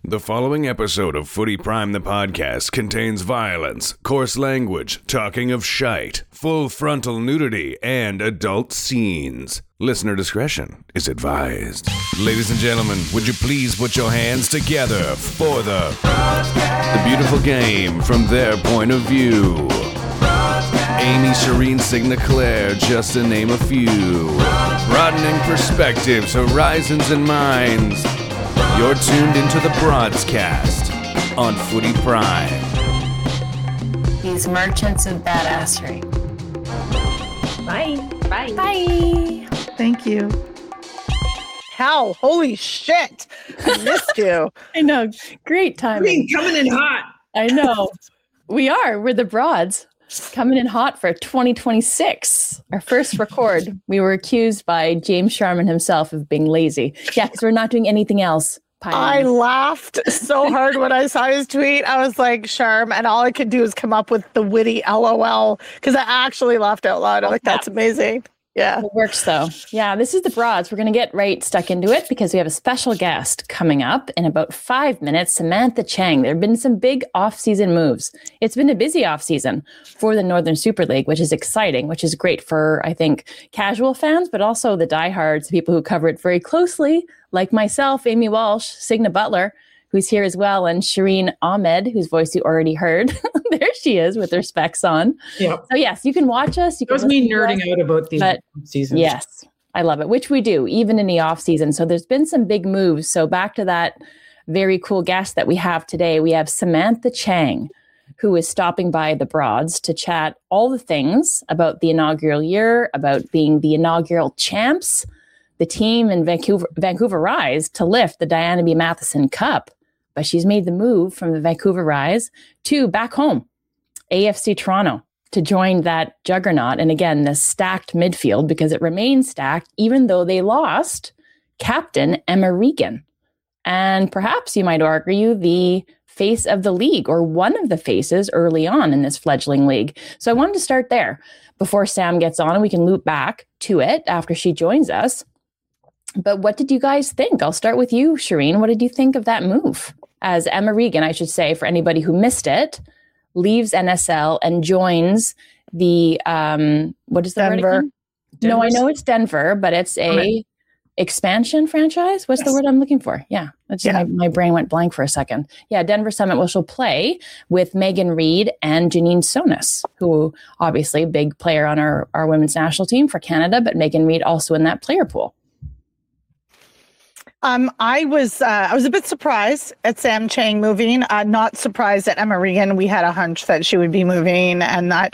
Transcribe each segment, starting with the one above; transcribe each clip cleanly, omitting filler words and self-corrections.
The following episode of Footy Prime the podcast contains violence, coarse language, talking of shite, full frontal nudity, and adult scenes. Listener discretion is advised. Ladies and gentlemen, would you please put your hands together for the beautiful game from their point of view. Amy, Shireen, Signa, Claire, just to name a few. Broadening perspectives, horizons, and minds. You're tuned into the broadcast on Footy Prime. These merchants of badassery. Bye. Bye. Bye. Thank you. Hal, holy shit. I missed you. I know. Great timing. Coming in hot. I know. We're the broads. Coming in hot for 2026. Our first record. We were accused by James Sharman himself of being lazy. Yeah, because we're not doing anything else. I laughed so hard when I saw his tweet. I was like, Sharm, and all I could do is come up with the witty LOL because I actually laughed out loud. I'm like, that's amazing. Yeah. It works though. Yeah, this is the broads. We're going to get right stuck into it because we have a special guest coming up in about 5 minutes, Samantha Chang. There have been some big off-season moves. It's been a busy off-season for the Northern Super League, which is exciting, which is great for, I think, casual fans, but also the diehards, people who cover it very closely, like myself, Amy Walsh, Signa Butler, who's here as well, and Shireen Ahmed, whose voice you already heard. There she is with her specs on. Yep. So yes, you can watch us. That was me nerding out about the season. Yes, I love it, which we do, even in the off season. So there's been some big moves. So back to that very cool guest that we have today. We have Samantha Chang, who is stopping by the Broads to chat all the things about the inaugural year, about being the inaugural champs, the team in Vancouver Rise to lift the Diana B. Matheson Cup. But she's made the move from the Vancouver Rise to back home, AFC Toronto, to join that juggernaut. And again, the stacked midfield, because it remains stacked, even though they lost captain Emma Regan. And perhaps you might argue the face of the league, or one of the faces early on in this fledgling league. So I wanted to start there before Sam gets on, and we can loop back to it after she joins us. But what did you guys think? I'll start with you, Shireen. What did you think of that move? As Emma Regan, I should say, for anybody who missed it, leaves NSL and joins the, what is the word again? No, I know it's Denver, but it's a expansion franchise. What's the word I'm looking for? Yeah, my brain went blank for a second. Yeah, Denver Summit, which will play with Megan Reid and Janine Sonis, who obviously a big player on our women's national team for Canada, but Megan Reid also in that player pool. I was a bit surprised at Sam Chang moving. Not surprised at Emma Regan. We had a hunch that she would be moving, and that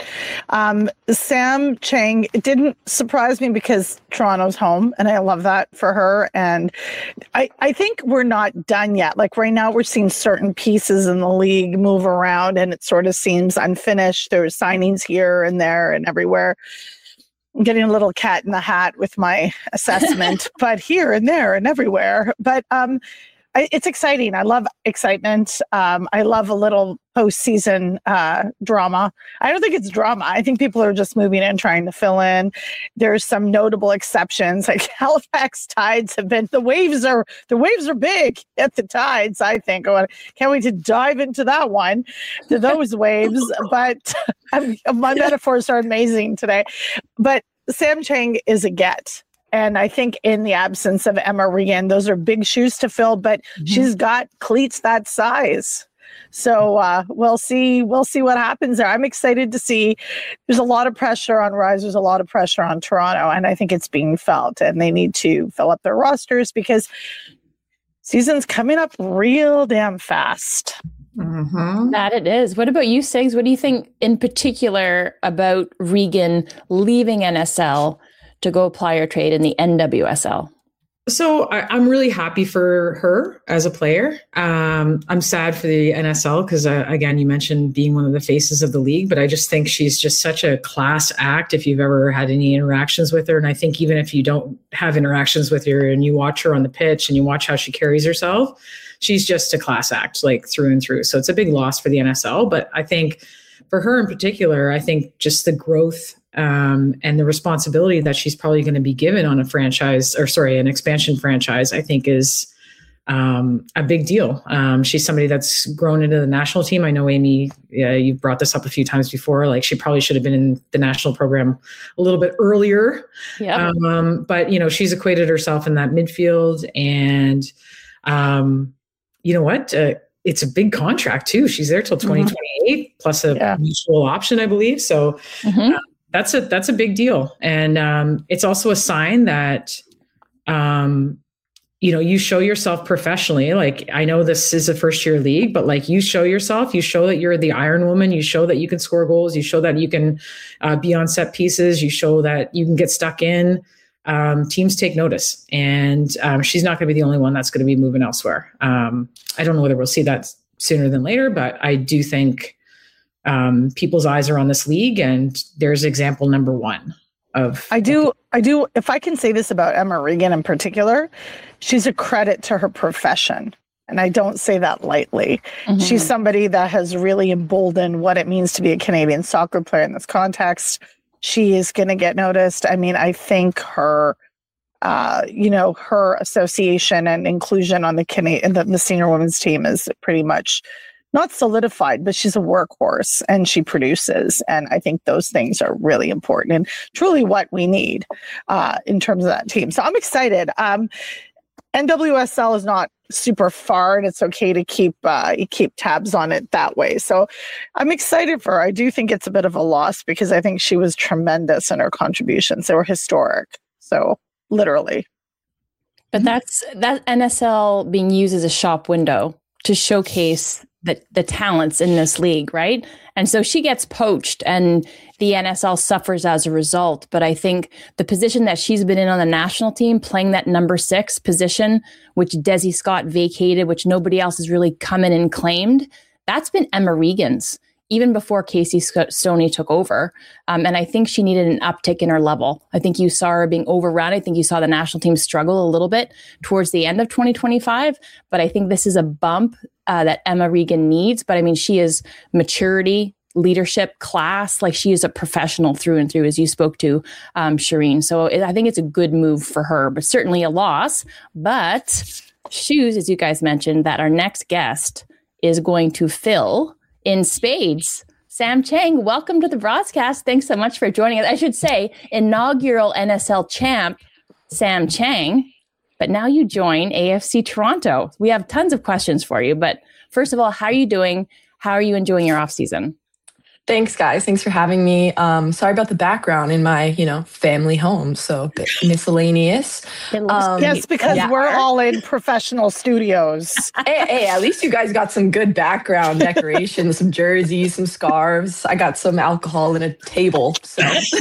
Sam Chang, it didn't surprise me because Toronto's home, and I love that for her. And I think we're not done yet. Like right now, we're seeing certain pieces in the league move around, and it sort of seems unfinished. There's signings here and there and everywhere. I'm getting a little cat in the hat with my assessment, but here and there and everywhere. But it's exciting. I love excitement. I love a little postseason drama. I don't think it's drama. I think people are just moving in, trying to fill in. There's some notable exceptions. Like Halifax Tides have been, the waves are big at the Tides, I think. Can't wait to dive into that one, to those waves. But my metaphors are amazing today. But Sam Chang is a get. And I think in the absence of Emma Regan, those are big shoes to fill, but she's got cleats that size. So we'll see what happens there. I'm excited to see. There's a lot of pressure on Rise. There's a lot of pressure on Toronto, and I think it's being felt. And they need to fill up their rosters because season's coming up real damn fast. Mm-hmm. That it is. What about you, Sigs? What do you think in particular about Regan leaving NSL to go apply her trade in the NWSL? So I'm really happy for her as a player. I'm sad for the NSL because, again, you mentioned being one of the faces of the league, but I just think she's just such a class act if you've ever had any interactions with her. And I think even if you don't have interactions with her and you watch her on the pitch and you watch how she carries herself, she's just a class act, like through and through. So it's a big loss for the NSL. But I think for her in particular, I think just the growth and the responsibility that she's probably going to be given on an expansion franchise, I think is a big deal. She's somebody that's grown into the national team. I know, Amy, you've brought this up a few times before. Like, she probably should have been in the national program a little bit earlier. Yeah. But, she's equated herself in that midfield. And you know what? It's a big contract too. She's there till 2028 plus a mutual option, I believe. So that's a big deal. And it's also a sign that, you show yourself professionally. Like, I know this is a first year league, but like, you show yourself, you show that you're the Iron Woman, you show that you can score goals, you show that you can be on set pieces, you show that you can get stuck in. Teams take notice, and she's not going to be the only one that's going to be moving elsewhere. I don't know whether we'll see that sooner than later, but I do think people's eyes are on this league, and there's example number one of. I do. If I can say this about Emma Regan in particular, she's a credit to her profession. And I don't say that lightly. She's somebody that has really emboldened what it means to be a Canadian soccer player in this context. She is going to get noticed. I mean, I think her, her association and inclusion on the senior women's team is pretty much not solidified, but she's a workhorse and she produces. And I think those things are really important and truly what we need in terms of that team. So I'm excited. NWSL is not super far, and it's okay to keep tabs on it that way. So I'm excited for her. I do think it's a bit of a loss because I think she was tremendous in her contributions. They were historic. So literally. But that's that NSL being used as a shop window to showcase the talents in this league, right? And so she gets poached and the NSL suffers as a result. But I think the position that she's been in on the national team, playing that number 6 position, which Desi Scott vacated, which nobody else has really come in and claimed, that's been Emma Regan's, even before Casey Stoney took over. And I think she needed an uptick in her level. I think you saw her being overrun. I think you saw the national team struggle a little bit towards the end of 2025. But I think this is a bump that Emma Regan needs. But I mean, she is maturity, leadership, class. Like, she is a professional through and through, as you spoke to, Shireen. So I think it's a good move for her, but certainly a loss. But shoes, as you guys mentioned, that our next guest is going to fill in spades. Sam Chang, welcome to the broadcast. Thanks so much for joining us. I should say, inaugural NSL champ, Sam Chang. But now you join AFC Toronto. We have tons of questions for you. But first of all, how are you doing? How are you enjoying your off season? Thanks, guys. Thanks for having me. Sorry about the background in my, family home. So a bit miscellaneous. Yes, because we're all in professional studios. Hey, at least you guys got some good background decorations, some jerseys, some scarves. I got some alcohol and a table. So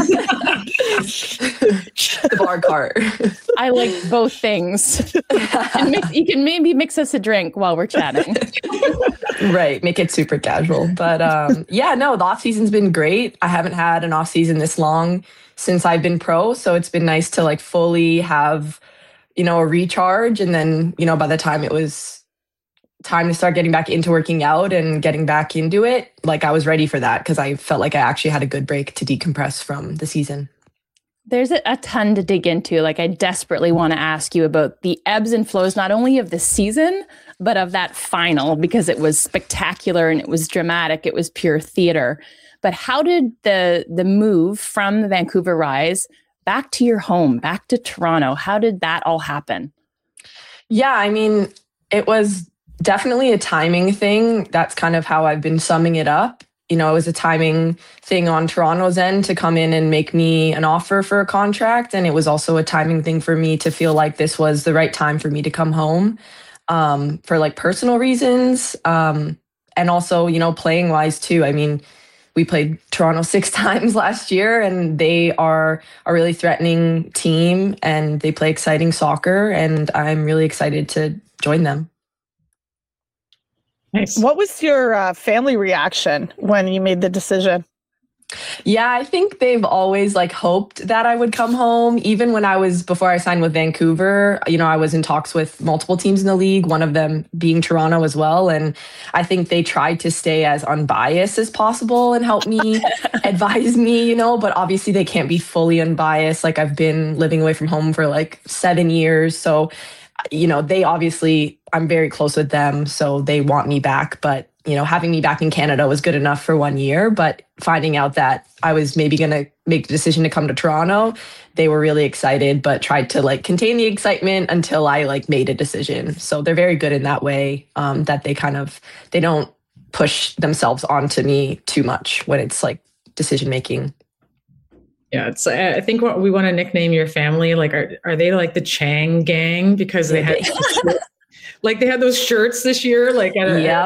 the bar cart. I like both things. You can maybe mix us a drink while we're chatting. Right. Make it super casual. But the off season's been great. I haven't had an off season this long since I've been pro. So it's been nice to fully have, a recharge. And then, by the time it was time to start getting back into working out and getting back into it, I was ready for that because I felt like I actually had a good break to decompress from the season. There's a ton to dig into. I desperately want to ask you about the ebbs and flows, not only of the season, but of that final, because it was spectacular and it was dramatic. It was pure theater. But how did the move from the Vancouver Rise back to your home, back to Toronto, how did that all happen? Yeah, I mean, it was definitely a timing thing. That's kind of how I've been summing it up. It was a timing thing on Toronto's end to come in and make me an offer for a contract. And it was also a timing thing for me to feel like this was the right time for me to come home for personal reasons. And also, playing wise too. I mean, we played Toronto 6 times last year and they are a really threatening team and they play exciting soccer. And I'm really excited to join them. Nice. What was your family reaction when you made the decision? Yeah, I think they've always hoped that I would come home. Even before I signed with Vancouver, I was in talks with multiple teams in the league, one of them being Toronto as well. And I think they tried to stay as unbiased as possible and help me, advise me, but obviously they can't be fully unbiased. I've been living away from home for 7 years. So they obviously, I'm very close with them, so they want me back. But, having me back in Canada was good enough for 1 year. But finding out that I was maybe going to make the decision to come to Toronto, they were really excited, but tried to contain the excitement until I made a decision. So they're very good in that way, that they don't push themselves onto me too much when it's decision making. Yeah, it's. I think what we want to nickname your family. Are they the Chang gang because they had they had those shirts this year at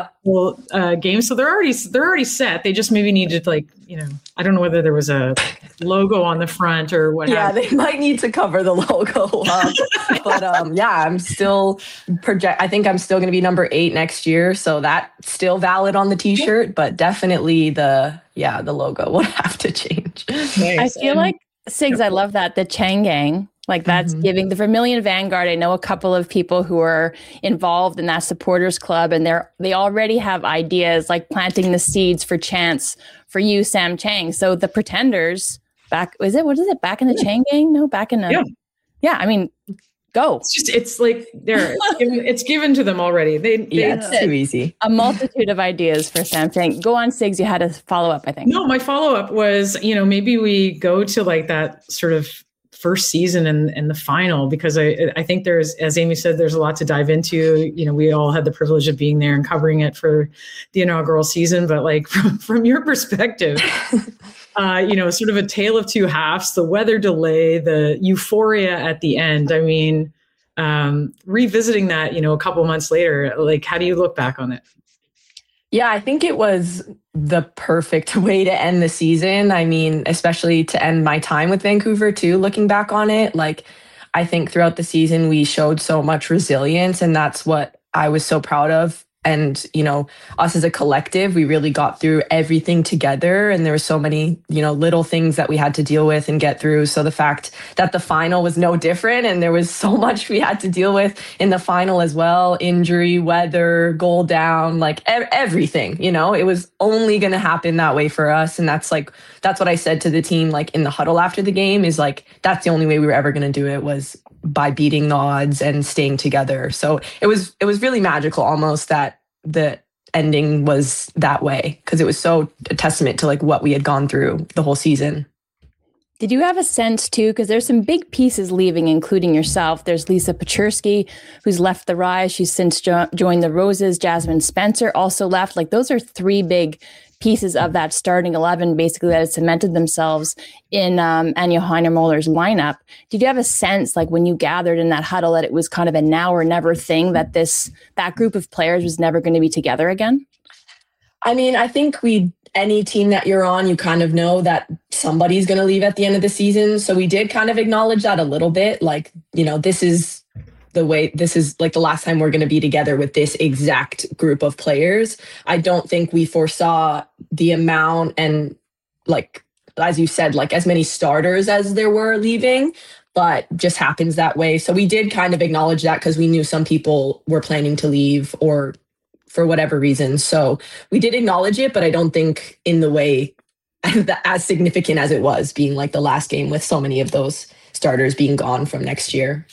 a game, so they're already set. They just maybe needed I don't know whether there was a logo on the front or what. Yeah, they might need to cover the logo up. But I'm still I think I'm still going to be number 8 next year, so that's still valid on the T-shirt. But definitely the logo will have to change. Nice. I feel like Sigs, I love that, the Chang gang. That's giving the Vermilion Vanguard. I know a couple of people who are involved in that supporters club, and they already have ideas planting the seeds for chance for you, Sam Chang. So the Pretenders back in the Chang gang? No, back in the I mean, go. It's given to them already. It's too easy. A multitude of ideas for Sam Chang. Go on, Sigs. You had a follow up, I think. No, my follow up was maybe we go to that sort of first season and the final, because I think there's, as Amy said, there's a lot to dive into. We all had the privilege of being there and covering it for the inaugural season, but from your perspective, sort of a tale of two halves, the weather delay, the euphoria at the end. I mean, revisiting that, a couple months later, how do you look back on it? Yeah, I think it was the perfect way to end the season. I mean, especially to end my time with Vancouver too, looking back on it. I think throughout the season, we showed so much resilience, and that's what I was so proud of. And, us as a collective, we really got through everything together. And there were so many, little things that we had to deal with and get through. So the fact that the final was no different, and there was so much we had to deal with in the final as well, injury, weather, goal down, everything, it was only going to happen that way for us. And that's what I said to the team, in the huddle after the game, is that's the only way we were ever going to do it, was by beating the odds and staying together. So it was really magical almost that the ending was that way, because it was so a testament to what we had gone through the whole season. Did you have a sense too, because there's some big pieces leaving, including yourself. There's Lisa Pechersky, who's left the Rise. She's since joined the Roses. Jasmine Spencer also left. Those are 3 big pieces of that starting 11, basically, that had cemented themselves in Anya Heinemoller's lineup. Did you have a sense, when you gathered in that huddle, that it was kind of a now or never thing, that that group of players was never going to be together again? I mean, I think any team that you're on, you kind of know that somebody's going to leave at the end of the season. So we did kind of acknowledge that a little bit. This is the way, this is the last time we're going to be together with this exact group of players. I don't think we foresaw the amount and as you said, as many starters as there were leaving, but just happens that way. So we did kind of acknowledge that, because we knew some people were planning to leave or for whatever reason. So we did acknowledge it, but I don't think in the way as significant as it was being the last game with so many of those starters being gone from next year.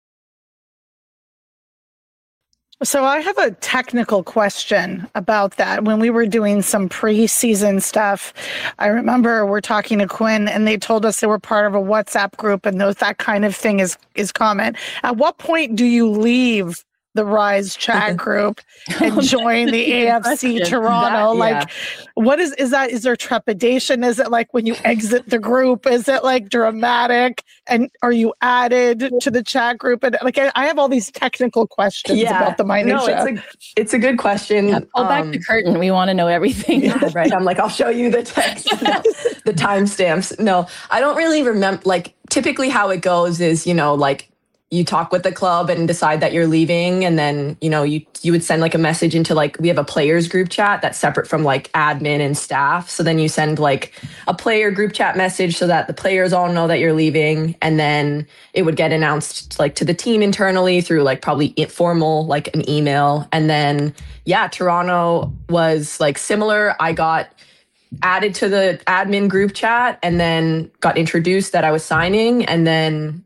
So I have a technical question about that. When we were doing some preseason stuff, I remember we're talking to Quinn, and they told us they were part of a WhatsApp group, and that kind of thing is common. At what point do you leave the Rise chat group and join the AFC Toronto? What is that? Is there trepidation? Is it when you exit the group? Is it dramatic? And are you added to the chat group? And I have all these technical questions about the minutia. No, it's a good question. Yeah, pull back the curtain. We want to know everything. Yeah, right. I'm I'll show you the text, the timestamps. No, I don't really remember. Typically how it goes is, you talk with the club and decide that you're leaving, and then you would send a message into we have a players group chat that's separate from admin and staff. So then you send a player group chat message so that the players all know that you're leaving, and then it would get announced to the team internally through probably informal an email. And then Toronto was similar. I got added to the admin group chat and then got introduced that I was signing, and then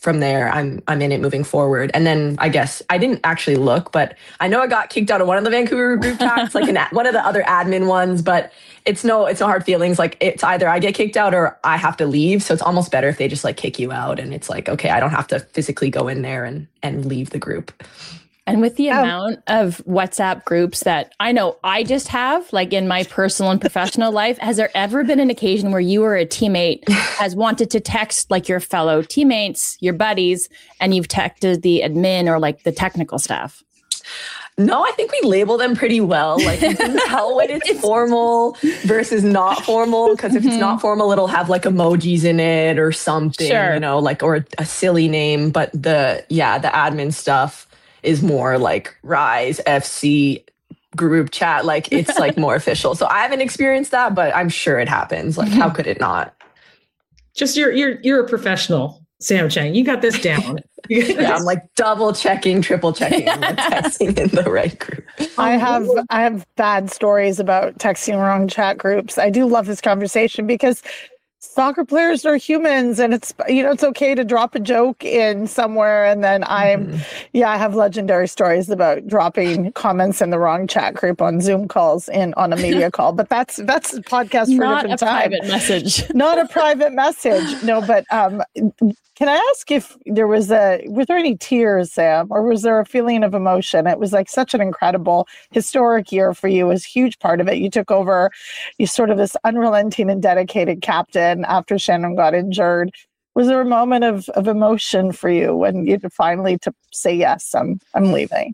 from there, I'm in it moving forward. And then I guess I didn't actually look, but I know I got kicked out of one of the Vancouver group chats, like one of the other admin ones, but it's no hard feelings. Like it's either I get kicked out or I have to leave. So it's almost better if they just like kick you out and it's like, okay, I don't have to physically go in there and leave the group. And with the amount of WhatsApp groups that I know I just have, like in my personal and professional life, has there ever been an occasion where you or a teammate has wanted to text like your fellow teammates, your buddies, and you've texted the admin or like the technical staff? No, I think we label them pretty well. Like you can tell when it's formal versus not formal. Because if it's not formal, it'll have like emojis in it or something, you know, like or a silly name. But the admin stuff is more like Rise FC group chat. Like it's like more official. So I haven't experienced that, but I'm sure it happens. Like how could it not? Just you're a professional, Sam Chang. You got this down. Yeah, I'm like double checking, triple checking, and texting in the right group. I have bad stories about texting wrong chat groups. I do love this conversation because soccer players are humans, and it's okay to drop a joke in somewhere. And then I have legendary stories about dropping comments in the wrong chat group on Zoom calls on a media call. But that's a podcast for a different time. Not a private message. Not a private message. No, but can I ask if were there any tears, Sam, or was there a feeling of emotion? It was like such an incredible, historic year for you. It was a huge part of it. You took over, you sort of this unrelenting and dedicated captain after Shannon got injured. Was there a moment of emotion for you when you finally to say, yes, I'm leaving?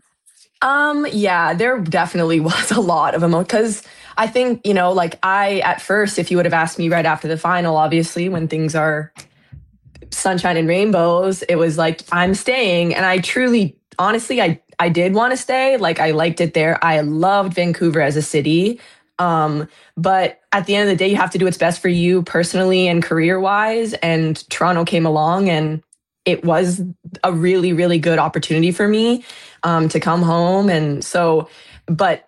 Yeah, there definitely was a lot of emotion because I think, like at first, if you would have asked me right after the final, obviously when things are sunshine and rainbows, it was like, I'm staying. And I truly, honestly, I did want to stay. Like I liked it there. I loved Vancouver as a city. But at the end of the day, you have to do what's best for you personally and career-wise. And Toronto came along and it was a really, really good opportunity for me to come home. And so, but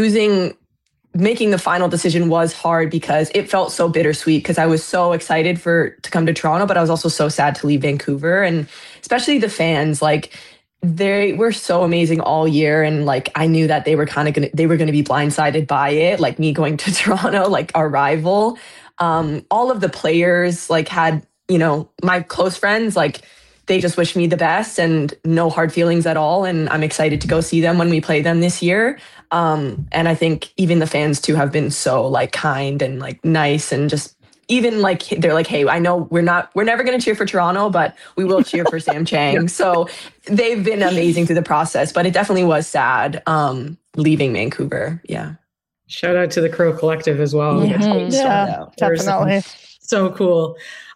making the final decision was hard because it felt so bittersweet because I was so excited to come to Toronto, but I was also so sad to leave Vancouver. And especially the fans, like they were so amazing all year. And like, I knew that they were going to be blindsided by it, like me going to Toronto, like our rival. All of the players like had, my close friends, like they just wished me the best and no hard feelings at all. And I'm excited to go see them when we play them this year. And I think even the fans too have been so like kind and like nice and just even like they're like, hey, I know we're never going to cheer for Toronto, but we will cheer for Sam Chang. So they've been amazing through the process, but it definitely was sad leaving Vancouver. Yeah. Shout out to the Crow Collective as well. Yeah, definitely. So cool.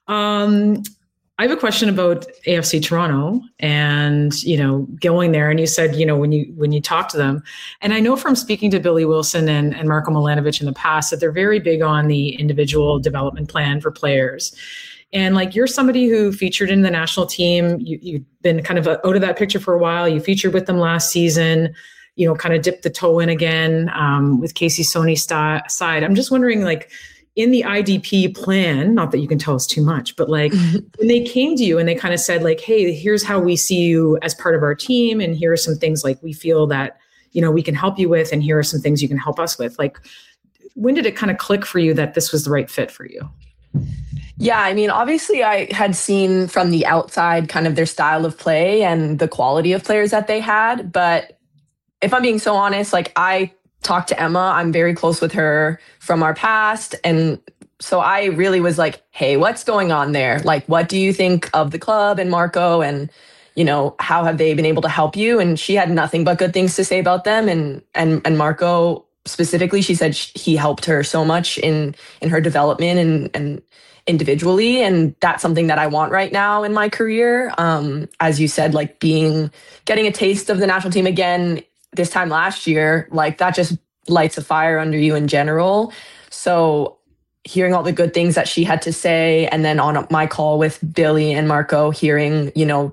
I have a question about AFC Toronto and, going there. And you said, when you talk to them, and I know from speaking to Billy Wilson and Marko Milanovic in the past that they're very big on the individual development plan for players. And like, you're somebody who featured in the national team. You've been kind of out of that picture for a while. You featured with them last season, kind of dipped the toe in again with Casey Sony's side. I'm just wondering, like, in the IDP plan, not that you can tell us too much, but like when they came to you and they kind of said like, hey, here's how we see you as part of our team. And here are some things like we feel that, we can help you with. And here are some things you can help us with. Like, when did it kind of click for you that this was the right fit for you? Yeah, I mean, obviously I had seen from the outside kind of their style of play and the quality of players that they had. But if I'm being so honest, like I talked to Emma. I'm very close with her from our past. And so I really was like, hey, what's going on there? Like, what do you think of the club and Marko? And, how have they been able to help you? And she had nothing but good things to say about them. And Marko specifically, she said he helped her so much in her development and individually. And that's something that I want right now in my career. As you said, like getting a taste of the national team again this time last year, like that just lights a fire under you in general. So hearing all the good things that she had to say, and then on my call with Billy and Marko, hearing,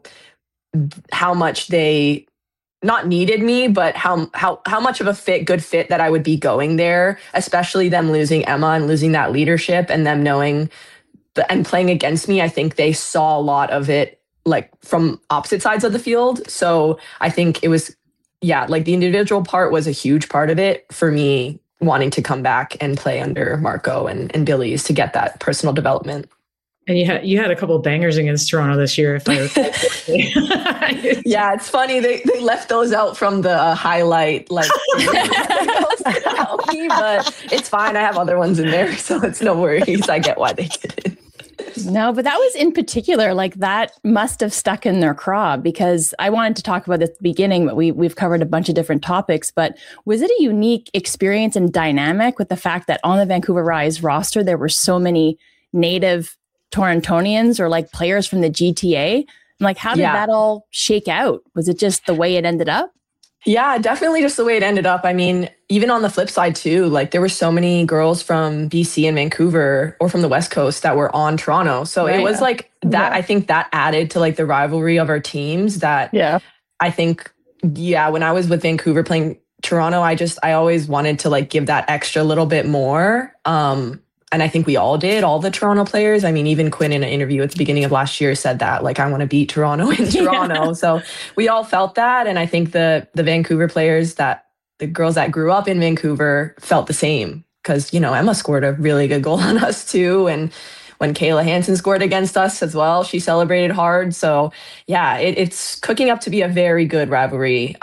how much they not needed me, but how much of a good fit that I would be going there, especially them losing Emma and losing that leadership and them knowing and playing against me. I think they saw a lot of it like from opposite sides of the field. So I think it was, like the individual part was a huge part of it for me wanting to come back and play under Marco and Billy's to get that personal development. And you had a couple of bangers against Toronto this year, if I recall. Yeah, it's funny. They left those out from the highlight, like, but it's fine. I have other ones in there, so it's no worries. I get why they did it. No, but that was in particular, like that must have stuck in their craw, because I wanted to talk about this at the beginning, but we've covered a bunch of different topics. But was it a unique experience and dynamic with the fact that on the Vancouver Rise roster, there were so many native Torontonians or like players from the GTA? And like, how did that all shake out? Was it just the way it ended up? Yeah, definitely just the way it ended up. I mean, even on the flip side too, like there were so many girls from BC and Vancouver or from the West Coast that were on Toronto. So it was like that. I think that added to like the rivalry of our teams that I think, when I was with Vancouver playing Toronto, I always wanted to like give that extra little bit more. And I think we all did, all the Toronto players. I mean, even Quinn in an interview at the beginning of last year said that, like, I want to beat Toronto in Toronto. So we all felt that. And I think the Vancouver players, that the girls that grew up in Vancouver felt the same, because, Emma scored a really good goal on us too. And when Kayla Hansen scored against us as well, she celebrated hard. So yeah, it's cooking up to be a very good rivalry.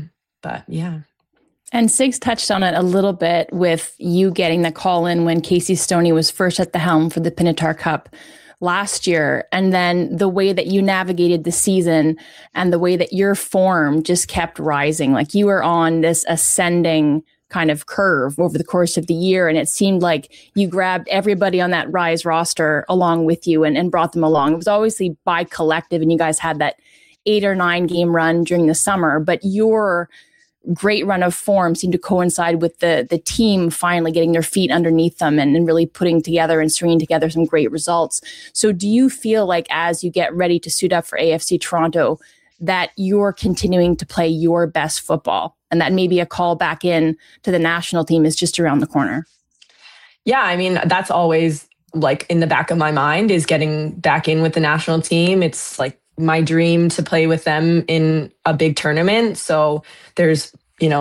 But yeah. And Sigs touched on it a little bit with you getting the call in when Casey Stoney was first at the helm for the Pinatar Cup last year. And then the way that you navigated the season and the way that your form just kept rising. Like you were on this ascending kind of curve over the course of the year. And it seemed like you grabbed everybody on that Rise roster along with you and brought them along. It was obviously by collective, and you guys had that 8 or 9 game run during the summer, but your great run of form seemed to coincide with the team finally getting their feet underneath them and really putting together and stringing together some great results. So do you feel like as you get ready to suit up for AFC Toronto that you're continuing to play your best football and that maybe a call back in to the national team is just around the corner? Yeah, I mean, that's always like in the back of my mind, is getting back in with the national team. It's like my dream to play with them in a big tournament. So there's,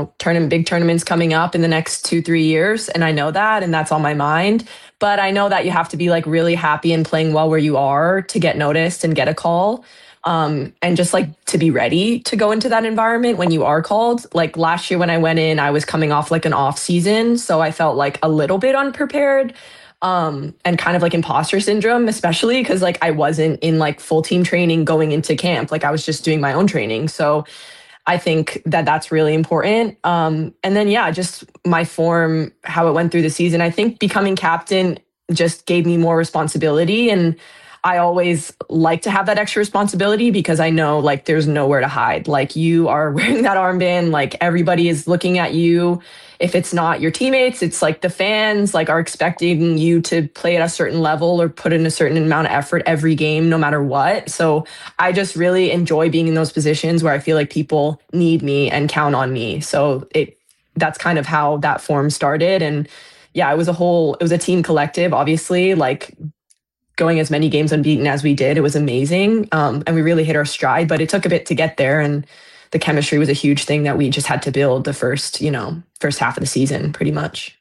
big tournaments coming up in the next 2-3 years. And I know that, and that's on my mind. But I know that you have to be like really happy and playing well where you are to get noticed and get a call. And just like to be ready to go into that environment when you are called. Like last year when I went in, I was coming off like an off season. So I felt like a little bit unprepared. And kind of like imposter syndrome, especially because like I wasn't in like full team training going into camp. Like I was just doing my own training. So I think that that's really important. And then, just my form, how it went through the season. I think becoming captain just gave me more responsibility. And I always like to have that extra responsibility because I know like there's nowhere to hide. Like you are wearing that armband, like everybody is looking at you. If it's not your teammates, it's like the fans like are expecting you to play at a certain level or put in a certain amount of effort every game, no matter what. So I just really enjoy being in those positions where I feel like people need me and count on me. So that's kind of how that form started. And yeah, it was a team collective, obviously, like going as many games unbeaten as we did. It was amazing. And we really hit our stride, but it took a bit to get there. And the chemistry was a huge thing that we just had to build the first half of the season, pretty much.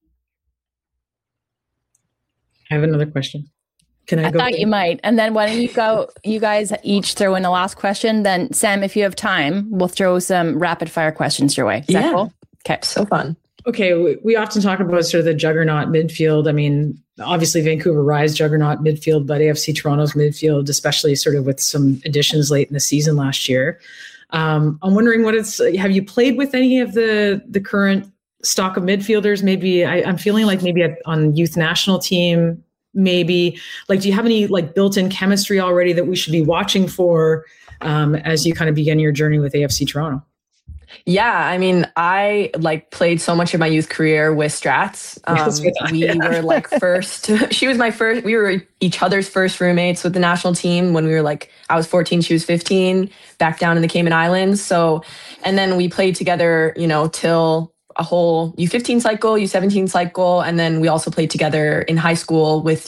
I have another question. Can I go? I thought you might. And then why don't you go, you guys each throw in a last question. Then Sam, if you have time, we'll throw some rapid fire questions your way. Is that cool? Okay. So fun. Okay. We often talk about sort of the juggernaut midfield. I mean, obviously Vancouver Rise juggernaut midfield, but AFC Toronto's midfield, especially sort of with some additions late in the season last year. I'm wondering have you played with any of the current stock of midfielders? Maybe I'm feeling like maybe on youth national team, maybe like, do you have any like built-in chemistry already that we should be watching for as you kind of begin your journey with AFC Toronto? Yeah, I mean, I like played so much of my youth career with Strats. We were like she was my first, we were each other's first roommates with the national team when we were like, I was 14, she was 15, back down in the Cayman Islands. So, and then we played together, till a whole U15 cycle, U17 cycle. And then we also played together in high school with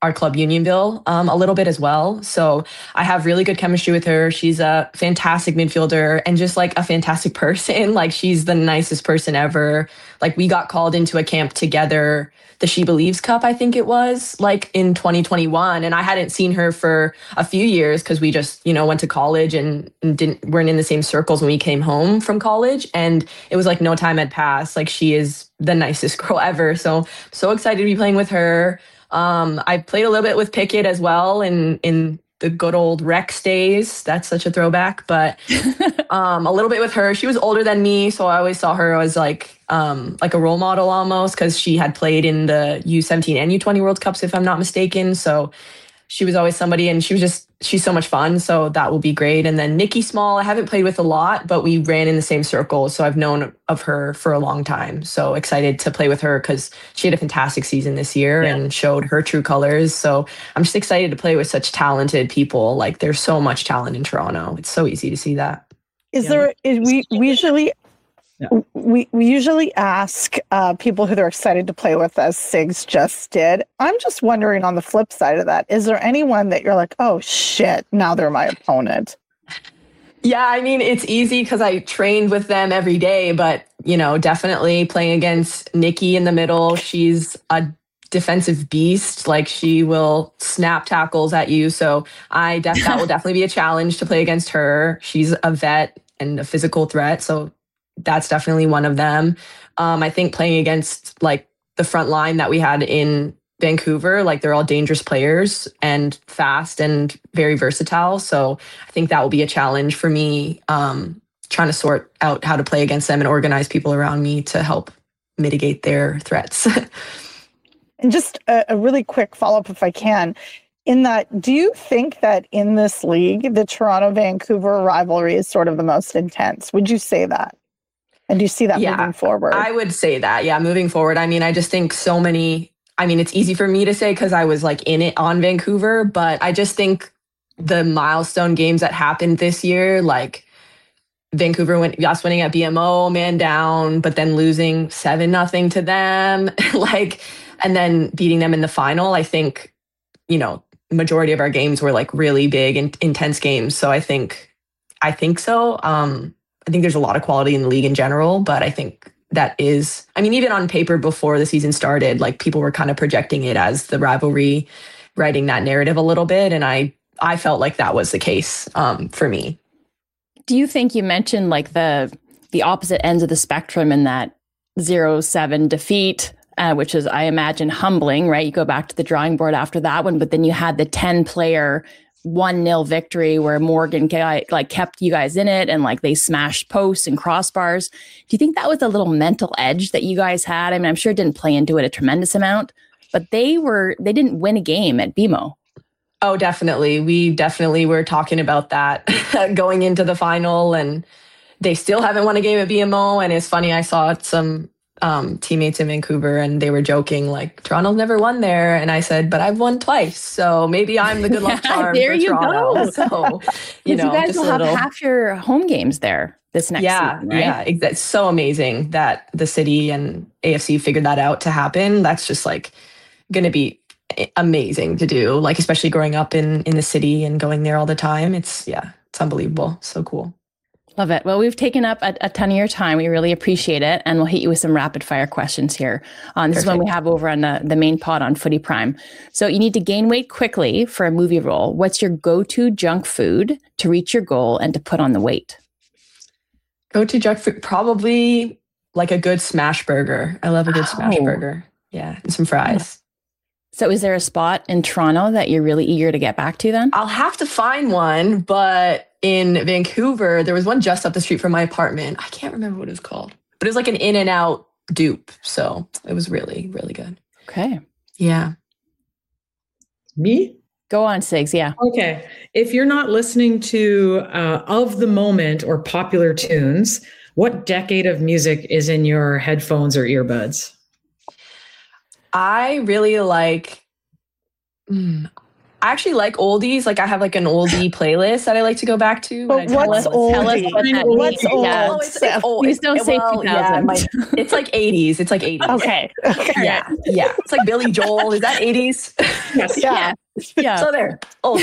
our club Unionville a little bit as well. So I have really good chemistry with her. She's a fantastic midfielder and just like a fantastic person. Like she's the nicest person ever. Like we got called into a camp together, the She Believes Cup, I think it was, like in 2021. And I hadn't seen her for a few years because we just, went to college and weren't in the same circles when we came home from college. And it was like no time had passed. Like she is the nicest girl ever. So excited to be playing with her. I played a little bit with Pickett as well in the good old Rex days. That's such a throwback, but a little bit with her. She was older than me, so I always saw her as like a role model almost because she had played in the U17 and U20 World Cups, if I'm not mistaken. So she was always somebody, and she's so much fun. So that will be great. And then Nikki Small, I haven't played with a lot, but we ran in the same circle. So I've known of her for a long time. So excited to play with her because she had a fantastic season this year and showed her true colors. So I'm just excited to play with such talented people. Like there's so much talent in Toronto. It's so easy to see that. We usually ask people who they're excited to play with, as Sigs just did. I'm just wondering on the flip side of that, is there anyone that you're like, oh shit, now they're my opponent? Yeah, I mean, it's easy because I trained with them every day, but, definitely playing against Nikki in the middle. She's a defensive beast. Like she will snap tackles at you. So that will definitely be a challenge to play against her. She's a vet and a physical threat. So that's definitely one of them. I think playing against like the front line that we had in Vancouver, like they're all dangerous players and fast and very versatile. So I think that will be a challenge for me, trying to sort out how to play against them and organize people around me to help mitigate their threats. And just a really quick follow-up, if I can. In that, do you think that in this league, the Toronto-Vancouver rivalry is sort of the most intense? Would you say that? And do you see that moving forward? I would say that, moving forward. I mean, I just think it's easy for me to say because I was like in it on Vancouver, but I just think the milestone games that happened this year, like Vancouver winning at BMO, man down, but then losing 7-0 to them, and then beating them in the final. I think, majority of our games were like really big and intense games. So I think so. I think there's a lot of quality in the league in general, but I think that is, even on paper before the season started, like people were kind of projecting it as the rivalry, writing that narrative a little bit. And I felt like that was the case for me. Do you think you mentioned like the opposite ends of the spectrum in that 0-7 defeat, which is, I imagine, humbling, right? You go back to the drawing board after that one, but then you had the 10-player 1-0 victory where Morgan kept you guys in it and like they smashed posts and crossbars. Do you think that was a little mental edge that you guys had? I mean, I'm sure it didn't play into it a tremendous amount, but they didn't win a game at BMO. Oh, definitely. We definitely were talking about that going into the final, and they still haven't won a game at BMO. And it's funny, I saw some teammates in Vancouver and they were joking like, Toronto's never won there. And I said, but I've won twice. So maybe I'm the good luck charm there for you Toronto. Go. So, you guys will have half your home games there this next season, right? Yeah, it's so amazing that the city and AFC figured that out to happen. That's just like going to be amazing to do, like especially growing up in the city and going there all the time. It's unbelievable. So cool. Love it. Well, we've taken up a ton of your time. We really appreciate it. And we'll hit you with some rapid fire questions here. This is one we have over on the main pod on Footy Prime. So you need to gain weight quickly for a movie role. What's your go-to junk food to reach your goal and to put on the weight? Go-to junk food? Probably like a good smash burger. I love a good smash burger. Yeah. And some fries. So is there a spot in Toronto that you're really eager to get back to then? I'll have to find one, but in Vancouver, there was one just up the street from my apartment. I can't remember what it was called, but it was like an In-N-Out dupe. So it was really, really good. Okay. Yeah. Me? Go on, Sigs. Yeah. Okay. If you're not listening to of the moment or popular tunes, what decade of music is in your headphones or earbuds? I really like, I actually like oldies. Like I have like an oldie playlist that I like to go back to. But what's oldie? What's old? Yeah. It's old. Please don't say 2000. It's like 80s. It's like 80s. Okay. Yeah. Yeah. It's like Billy Joel. Is that 80s? Yes. Yeah. So there. Old.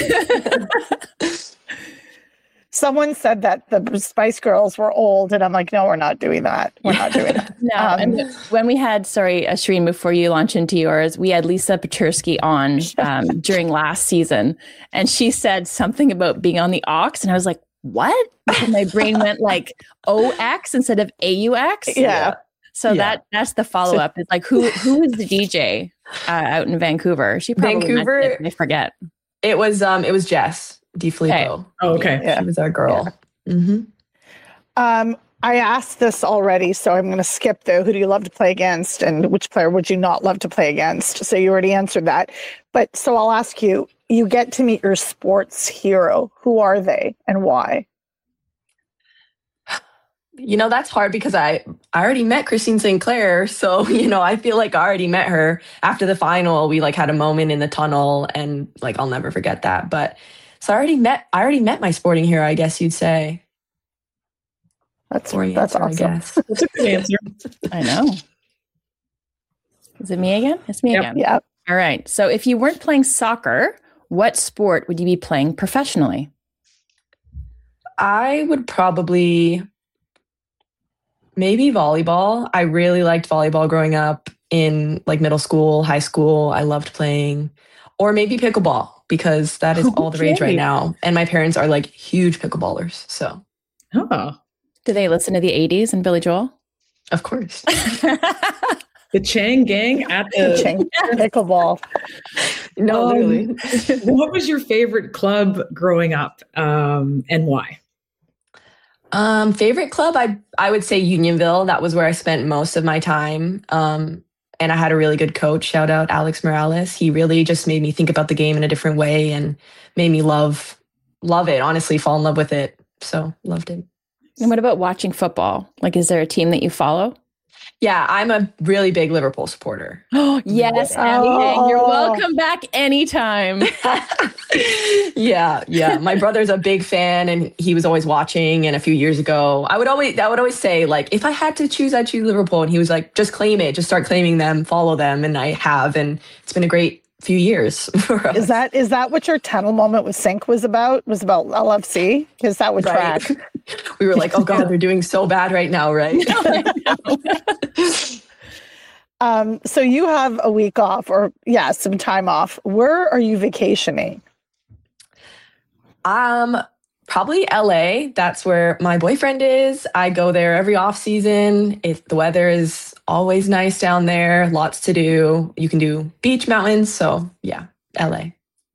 Someone said that the Spice Girls were old, and I'm like, no, we're not doing that. We're not doing that. No, and when we had, Shireen, before you launch into yours, we had Lisa Petursky on during last season, and she said something about being on the aux, and I was like, what? Because my brain went like OX instead of AUX. Yeah. So that's the follow up. It's like who is the DJ out in Vancouver? She probably Vancouver. mentioned it, I forget. It was Jess DiFilippo. Oh, okay. Yeah. She was our girl. Yeah. Mm-hmm. I asked this already, so I'm going to skip though. Who do you love to play against, and which player would you not love to play against? So you already answered that. But so I'll ask you. You get to meet your sports hero. Who are they and why? You know, that's hard because I already met Christine St. Clair. So, you know, I feel like I already met her after the final. We like had a moment in the tunnel and like, I'll never forget that. But so I already met my sporting hero, I guess you'd say. That's answer, awesome. That's a good answer. I know. Is it me again? It's me again. Yeah. All right. So if you weren't playing soccer, what sport would you be playing professionally? I would probably maybe volleyball. I really liked volleyball growing up in like middle school, high school. I loved playing. Or maybe pickleball because that is all the rage right now. And my parents are like huge pickleballers. So, Do they listen to the 80s and Billy Joel? of course. The Chang gang at the Pickleball. No, literally. What was your favorite club growing up, and why? Favorite club, I would say Unionville. That was where I spent most of my time. And I had a really good coach. Shout out Alex Morales. He really just made me think about the game in a different way and made me love it. Honestly, fall in love with it. So loved it. And what about watching football? Like, is there a team that you follow? Yeah, I'm a really big Liverpool supporter. Oh, yes. Oh. You're welcome back anytime. Yeah. My brother's a big fan and he was always watching. And a few years ago, I would always say, like, if I had to choose, I'd choose Liverpool. And he was like, just claim it, just start claiming them, follow them. And I have, and it's been a great few years for us. Is that what your tunnel moment with Sync was about? Was about LFC? Because that would track. We were like, oh God, they're doing so bad right now, right? So you have a week off or some time off. Where are you vacationing? Probably LA. That's where my boyfriend is. I go there every off season. The weather is always nice down there. Lots to do. You can do beach, mountains. So yeah, LA.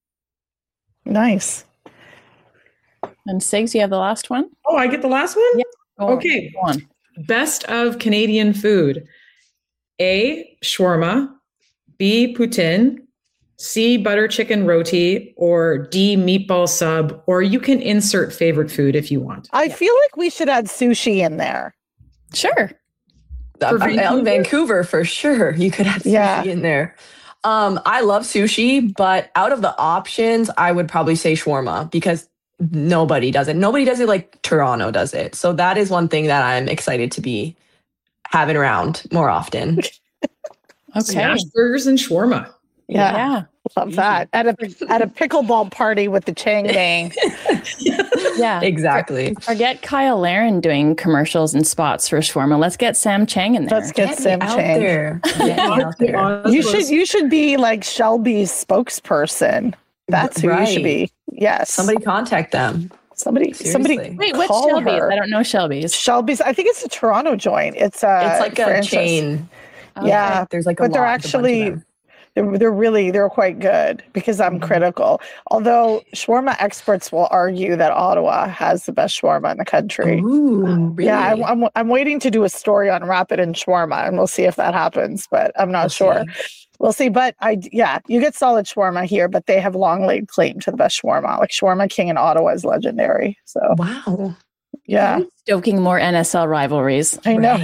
Nice. And Sigs, you have the last one? Oh, I get the last one? Yeah. Okay. Go on. Best of Canadian food. A, shawarma. B, poutine. C, butter chicken roti. Or D, meatball sub. Or you can insert favorite food if you want. I feel like we should add sushi in there. Sure. Vancouver, for sure. You could have sushi in there. I love sushi, but out of the options, I would probably say shawarma because nobody does it. Nobody does it like Toronto does it. So that is one thing that I'm excited to be having around more often. Okay. Smash burgers and shawarma. Yeah. Love that. At a pickleball party with the Chang gang. Yeah. Exactly. Forget Kyle Laren doing commercials and spots for shawarma. Let's get Sam Chang in there. Let's get Sam out Chang. there. Out there. You should be like Shelby's spokesperson. That's who you should be. Yes. Somebody contact them. Somebody. Wait, what's call Shelby's? her. I don't know Shelby's. Shelby's. I think it's a Toronto joint. It's like franchise. a chain. Yeah. There's like a but they're lot, actually they're quite good because I'm critical. Although shawarma experts will argue that Ottawa has the best shawarma in the country. Ooh, really? Yeah, I'm waiting to do a story on Rapid and shawarma, and we'll see if that happens. But I'm not sure. We'll see. But you get solid shawarma here, but they have long laid claim to the best shawarma. Like Shawarma King in Ottawa is legendary. So wow. Yeah. Stoking more NSL rivalries. I know.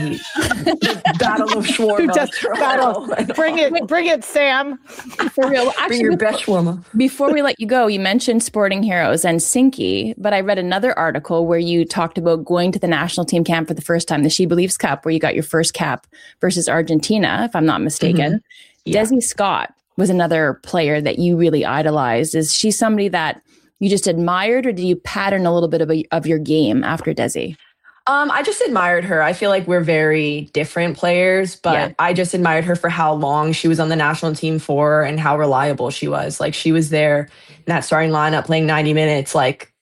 Battle of shawarma. Just battle. Bring it, Sam. For real. Bring Actually, your best shawarma. before we let you go, you mentioned Sporting Heroes and Sinky, but I read another article where you talked about going to the national team camp for the first time, the She Believes Cup, where you got your first cap versus Argentina, if I'm not mistaken. Mm-hmm. Yeah. Desi Scott was another player that you really idolized. Is she somebody that you just admired, or did you pattern a little bit of your game after Desi? I just admired her. I feel like we're very different players, but I just admired her for how long she was on the national team for and how reliable she was. Like, she was there in that starting lineup playing 90 minutes, like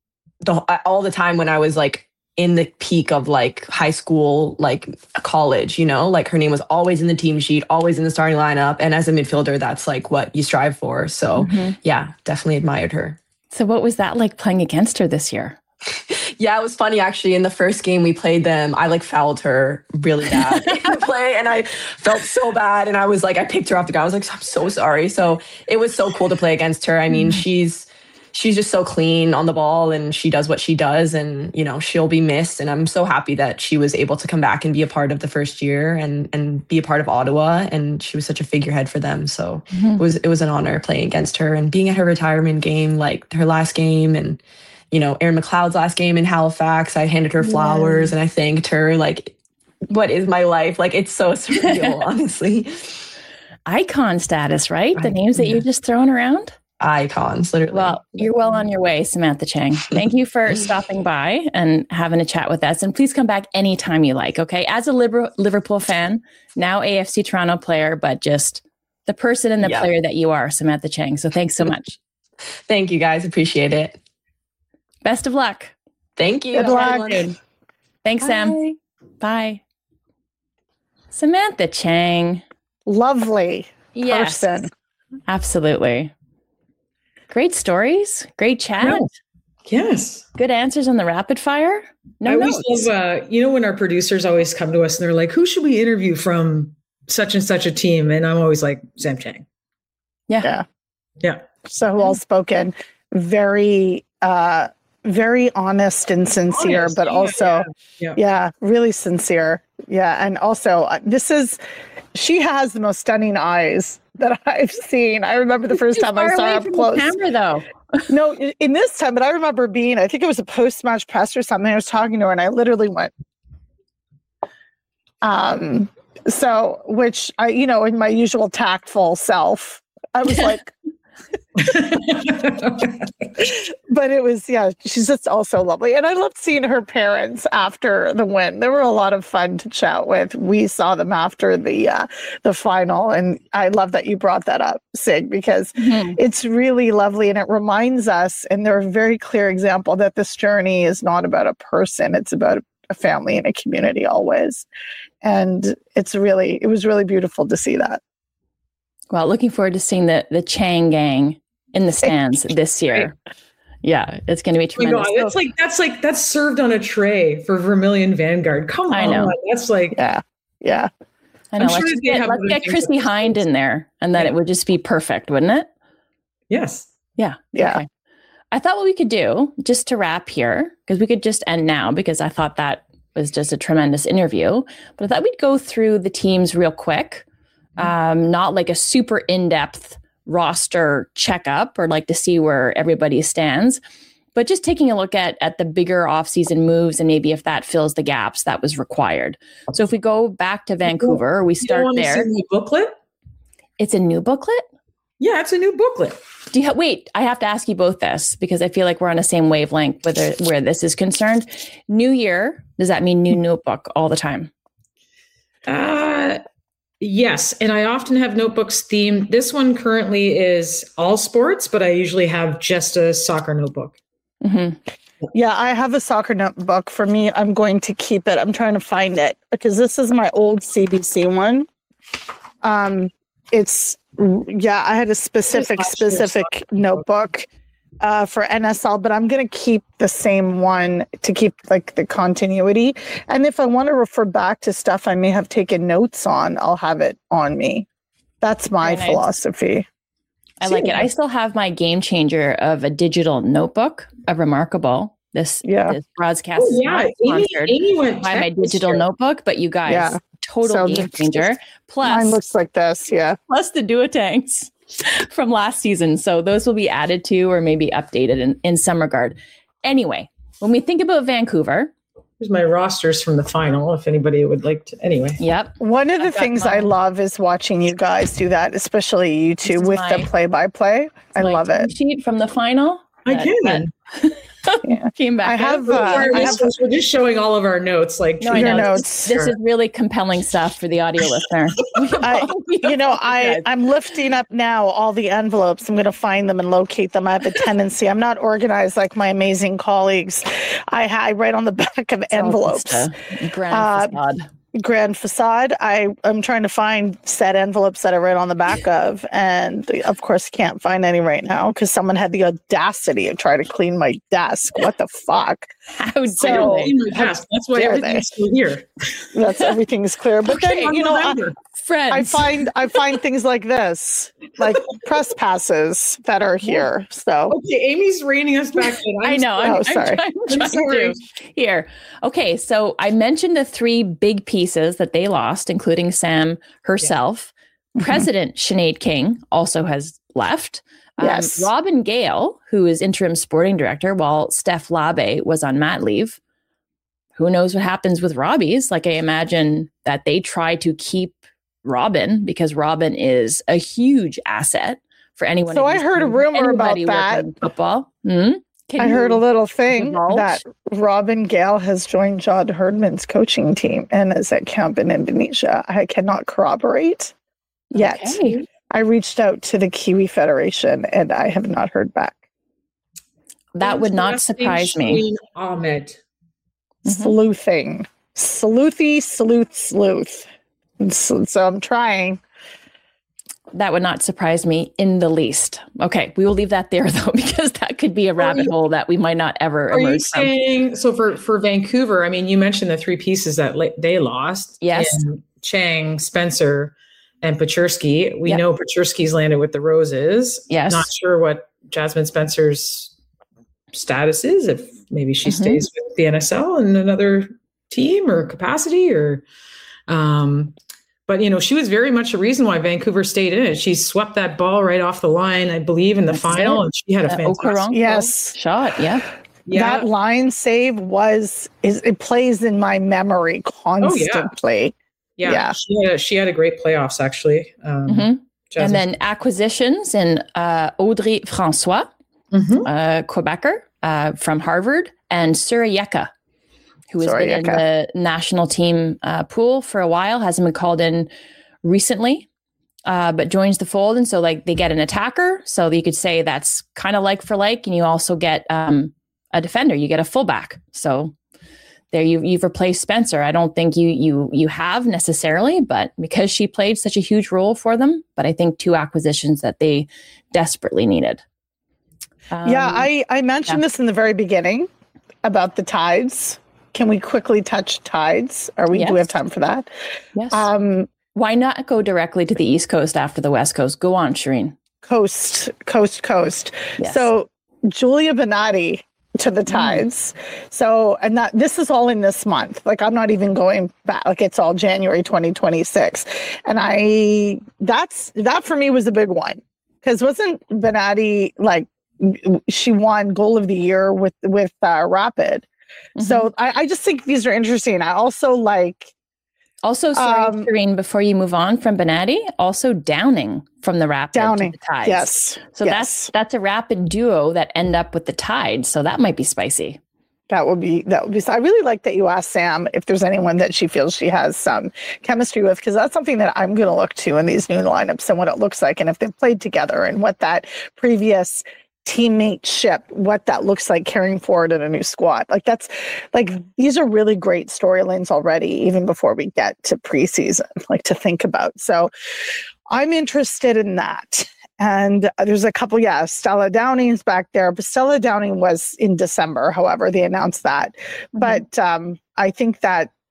all the time when I was like in the peak of like high school, like college, you know, like her name was always in the team sheet, always in the starting lineup. And as a midfielder, that's like what you strive for. So yeah, definitely admired her. So what was that like playing against her this year? Yeah, it was funny actually. In the first game we played them, I like fouled her really bad in the play, and I felt so bad. And I was like, I picked her off the ground. I was like, I'm so sorry. So it was so cool to play against her. I mean, she's just so clean on the ball, and she does what she does, and you know, she'll be missed. And I'm so happy that she was able to come back and be a part of the first year and be a part of Ottawa. And she was such a figurehead for them. So it was an honor playing against her and being at her retirement game, like her last game, and you know, Erin McLeod's last game in Halifax. I handed her flowers and I thanked her. Like, what is my life? Like, it's so surreal, honestly. Icon status, right? The names that you're just throwing around? Icons, literally. Well, you're well on your way, Samantha Chang. Thank you for stopping by and having a chat with us. And please come back anytime you like, okay? As a Liverpool fan, now AFC Toronto player, but just the person and the player that you are, Samantha Chang. So thanks so much. Thank you, guys. Appreciate it. Best of luck. Thank you. Good luck. Thanks, Bye. Sam. Bye. Samantha Chang. Lovely person. Absolutely. Great stories. Great chat. Yes. Good answers on the rapid fire. No I always notes. love, you know, when our producers always come to us and they're like, who should we interview from such and such a team? And I'm always like, Sam Chang. Yeah. So well spoken. Very very honest and sincere, but also really sincere. Yeah. And also she has the most stunning eyes that I've seen. I remember the first time I saw her up close. Camera, though. No, in this time, but I remember I think it was a post-match press or something. I was talking to her and I literally went, so, which I, you know, in my usual tactful self, I was like, but it was, she's just also lovely. And I loved seeing her parents after the win. They were a lot of fun to chat with. We saw them after the final. And I love that you brought that up, Sig, because it's really lovely. And it reminds us, and they're a very clear example that this journey is not about a person. It's about a family and a community always. And it was really beautiful to see that. Well, looking forward to seeing the Chang gang in the stands this year. Yeah, it's going to be tremendous. Oh my God, that's served on a tray for Vermilion Vanguard. Come on, I know. That's like yeah. I know. Let's get Chrissy Hind in there, and then it would just be perfect, wouldn't it? Yes. Yeah. Okay. I thought what we could do, just to wrap here, because we could just end now, because I thought that was just a tremendous interview. But I thought we'd go through the teams real quick, not like a super in-depth roster checkup or like to see where everybody stands, but just taking a look at the bigger offseason moves and maybe if that fills the gaps that was required. So if we go back to Vancouver, we start there. See the booklet? It's a new booklet? Yeah, it's a new booklet. Wait, I have to ask you both this because I feel like we're on the same wavelength where this is concerned. New year, does that mean new notebook all the time? Yes, and I often have notebooks themed. This one currently is all sports, but I usually have just a soccer notebook. Mm-hmm. Yeah, I have a soccer notebook. For me, I'm going to keep it. I'm trying to find it because this is my old CBC one. I had a specific notebook for NSL, but I'm going to keep the same one to keep like the continuity. And if I want to refer back to stuff I may have taken notes on, I'll have it on me. That's my philosophy. I like it. I still have my game changer of a digital notebook, a Remarkable. This Yeah. this broadcast is not sponsored Amy went by my tech this digital year. notebook, but you guys, Yeah. total So game changer. Mine looks like this. Yeah. Plus the duotangs from last season. So those will be added to or maybe updated in some regard. Anyway, when we think about Vancouver, Here's my rosters from the final, if anybody would like to. Anyway. yep. One of the I've got thing I mine. love is watching you guys do that, especially you two This is with my- the play-by-play. I my love team it. sheet from the final. I that- can. Yeah. Came back. I have, For our I have listeners, we're just showing all of our notes. Like No, I your know. notes. This is really compelling stuff for the audio listener. I'm lifting up now all the envelopes. I'm going to find them and locate them. I have a tendency. I'm not organized like my amazing colleagues. I write on the back of envelopes. Grand facade. Grand facade. I'm trying to find said envelopes that I write on the back of, and of course can't find any right now because someone had the audacity of trying to clean my desk. What the fuck? How So- dare they? That's why dare everything's still here. That's everything's clear. But Okay, then I Friends. find things like this, like press passes that are here. So Okay, Amy's reining us back in. I know. Oh, sorry. I'm trying sorry. to. Here. Okay. So I mentioned the 3 big pieces that they lost, including Sam herself. President Sinead King also has left. Yes. Robin Gale, who is interim sporting director, while Steph Labe was on mat leave. Who knows what happens with Robbie's? Like, I imagine that they try to keep Robin because Robin is a huge asset for anyone. So who I used heard to- a rumor about anybody working that. in football. Hmm? Can I heard you a little thing divulge? that Robin Gale has joined John Herdman's coaching team and is at camp in Indonesia. I cannot corroborate yet. Okay. I reached out to the Kiwi Federation and I have not heard back. That would not surprise me. Shireen Ahmed. Mhm. Sleuthing. Sleuthy, sleuth. So I'm trying. That would not surprise me in the least. Okay, we will leave that there though, because that could be a rabbit hole that we might not ever Are you emerge from. saying so for Vancouver? I mean, you mentioned the 3 pieces that they lost. Yes. in Chang, Spencer, and Pachursky. We Yep. know Pachursky's landed with the Roses. Yes. Not sure what Jasmine Spencer's status is. If maybe she Mhm. stays with the NSL in another team or capacity, or. But she was very much a reason why Vancouver stayed in it. She swept that ball right off the line, I believe, in the That's final, it. and she had a fantastic Okoronko Yes. shot. Yeah. Yeah. That line save it plays in my memory constantly. Yeah, Yeah. She had a great playoffs actually. Mhm. And Jasmine. then acquisitions in Audrey Francois, Mhm. Quebecer from Harvard, and Surayeka, who has been in the national team pool for a while, hasn't been called in recently, but joins the fold. And so like they get an attacker. So you could say that's kind of like for like, and you also get a defender, you get a fullback. So there you've replaced Spencer. I don't think you have necessarily, but because she played such a huge role for them, but I think 2 acquisitions that they desperately needed. I mentioned this in the very beginning about the Tides. Can we quickly touch Tides? Do we Yes. have time for that? Yes. Why not go directly to the East Coast after the West Coast? Go on, Shireen. Coast. Yes. So Julia Benatti to the Tides. So, and this is all in this month. Like I'm not even going back. Like it's all January 2026. And that for me was a big one because wasn't Benatti like she won goal of the year with Rapid. Mhm. So I just think these are interesting. I also like. Also, sorry, Shireen, before you move on from Benatti, also Downing from the Rapid Downing, to the Tides. yes. So yes. that's a Rapid duo that end up with the Tides. So that might be spicy. That would be. I really like that you asked Sam if there's anyone that she feels she has some chemistry with, because that's something that I'm going to look to in these new lineups and what it looks like, and if they've played together and what that previous teammate-ship, what that looks like carrying forward in a new squad. These are really great storylines already, even before we get to preseason, to think about. So I'm interested in that. And there's a couple, Stella Downing's back there, but Stella Downing was in December. However, they announced that. Mhm. But I think that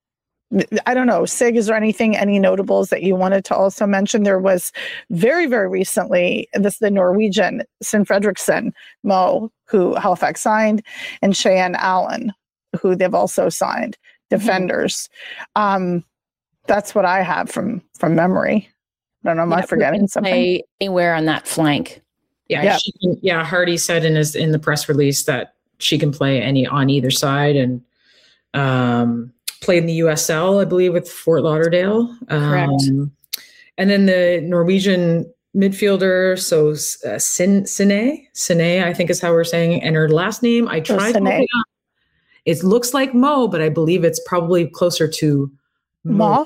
I don't know, Sig, is there any notables that you wanted to also mention? There was very, very recently, the Norwegian, Sin Fredriksson, Mo, who Halifax signed, and Cheyenne Allen, who they've also signed, defenders. That's what I have from memory. I don't know, am I forgetting something? Play anywhere on that flank. Yeah, Hardy said in the press release that she can play on either side, and played in the USL, I believe, with Fort Lauderdale. Correct. And then the Norwegian midfielder, so Sine, I think is how we're saying, and her last name, I tried to look it up. It looks like Mo, but I believe it's probably closer to Moo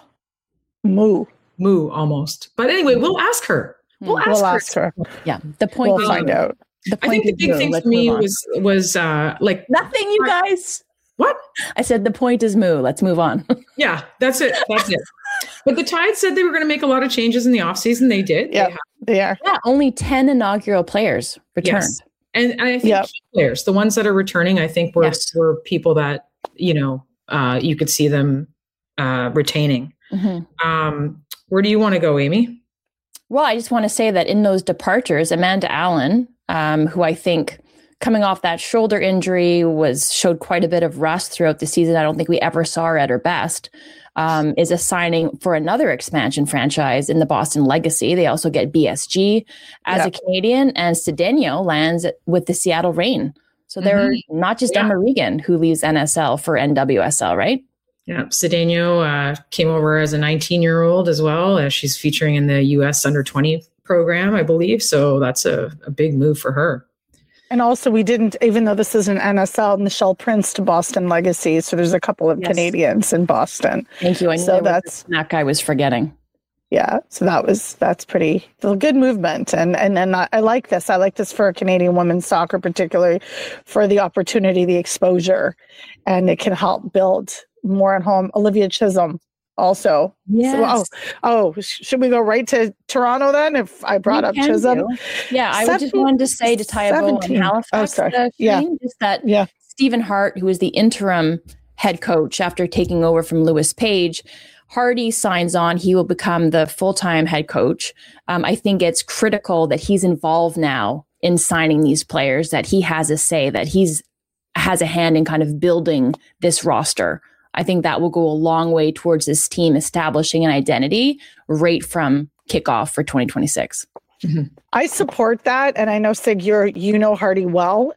almost. But anyway, we'll ask her. We'll ask her. Yeah, the point. We'll find out. I think the big thing for me was like nothing, you guys. What? I said the point is moo. Let's move on. Yeah, that's it. But the Tide said they were going to make a lot of changes in the offseason. They did. Yeah, they are. Yeah, only 10 inaugural players returned. Yes. And I think key players, the ones that are returning, I think were people that, you could see them retaining. Where do you want to go, Amy? Well, I just want to say that in those departures, Amanda Allen, who I think coming off that shoulder injury showed quite a bit of rust throughout the season. I don't think we ever saw her at her best. Is a signing for another expansion franchise in the Boston Legacy. They also get BSG as a Canadian, and Cedeno lands with the Seattle Reign. So they're not just Emma Regan who leaves NSL for NWSL, right? Yeah, Cedeno came over as a 19-year-old as well. She's featuring in the U.S. Under-20 program, I believe. So that's a big move for her. And also, we didn't, even though this is an NSL, Nichelle Prince to Boston Legacy. So there's a couple of Canadians in Boston. Thank you. I knew that's that guy was forgetting. Yeah. So that's pretty good movement. And I like this. I like this for Canadian women's soccer, particularly for the opportunity, the exposure, and it can help build more at home. Olivia Chisholm also. Yes. So, should we go right to Toronto then? If I brought up Chisholm. Yeah, I just wanted to say to tie a bow on Halifax. Just that Stephen Hart, who is the interim head coach after taking over from Lewis Page, Hardy signs on. He will become the full-time head coach. I think it's critical that he's involved now in signing these players, that he has a say, that has a hand in kind of building this roster. I think that will go a long way towards this team establishing an identity right from kickoff for 2026. I support that. And I know, Sig, you know Hardy well.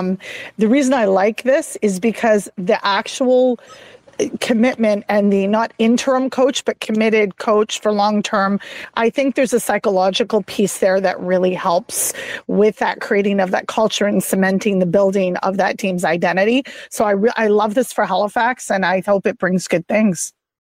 The reason I like this is because the actual commitment and the not interim coach, but committed coach for long-term, I think there's a psychological piece there that really helps with that creating of that culture and cementing the building of that team's identity. So I love this for Halifax, and I hope it brings good things.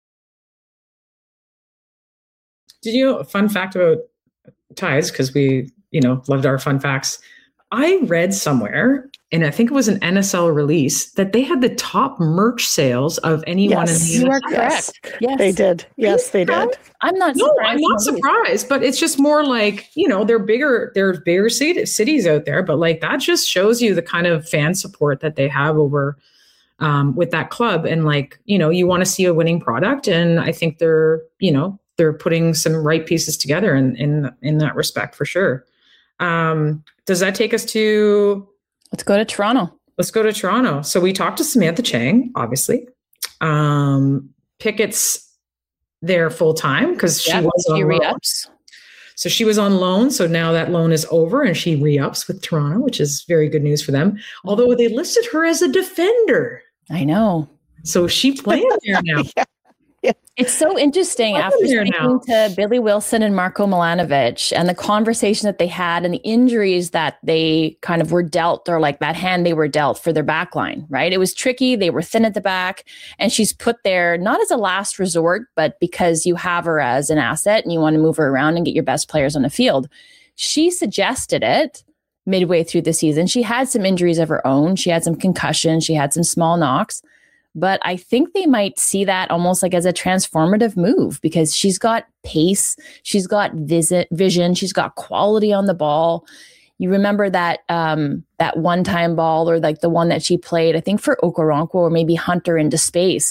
Did you know a fun fact about Tides? Because we, loved our fun facts. I read somewhere, and I think it was an NSL release, that they had the top merch sales of anyone in the you are correct. Yes, they did. Yes, they did. I'm not surprised, but it's just more like, they're bigger. There's bigger cities out there, but like that just shows you the kind of fan support that they have over with that club. And like, you want to see a winning product, and I think they're putting some right pieces together in that respect for sure. Does that take us to... Let's go to Toronto. So we talked to Samantha Chang, obviously. Pickett's there full time because she re-ups. So she was on loan. So now that loan is over and she re-ups with Toronto, which is very good news for them. Although they listed her as a defender. I know. So she's playing there now. It's so interesting after speaking to Billy Wilson and Marko Milanovic and the conversation that they had and the injuries that they kind of were dealt, or like that hand they were dealt for their back line, right? It was tricky. They were thin at the back, and she's put there not as a last resort, but because you have her as an asset and you want to move her around and get your best players on the field. She suggested it midway through the season. She had some injuries of her own. She had some concussions. She had some small knocks. But I think they might see that almost like as a transformative move because she's got pace, she's got vision, she's got quality on the ball. You remember that that one-time ball, or like the one that she played, I think for Okoronkwo or maybe Hunter into space.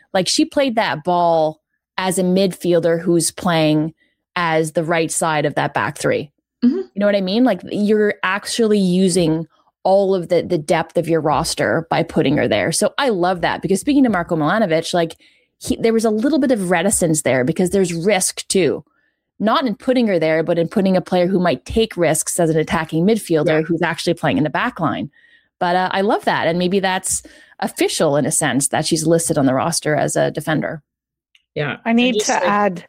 Like she played that ball as a midfielder who's playing as the right side of that back three. Mm-hmm. You know what I mean? Like you're actually using all of the depth of your roster by putting her there. So I love that, because speaking to Marko Milanovic, like there was a little bit of reticence there because there's risk too. Not in putting her there, but in putting a player who might take risks as an attacking midfielder who's actually playing in the back line. But I love that. And maybe that's official in a sense that she's listed on the roster as a defender. Yeah. I need to add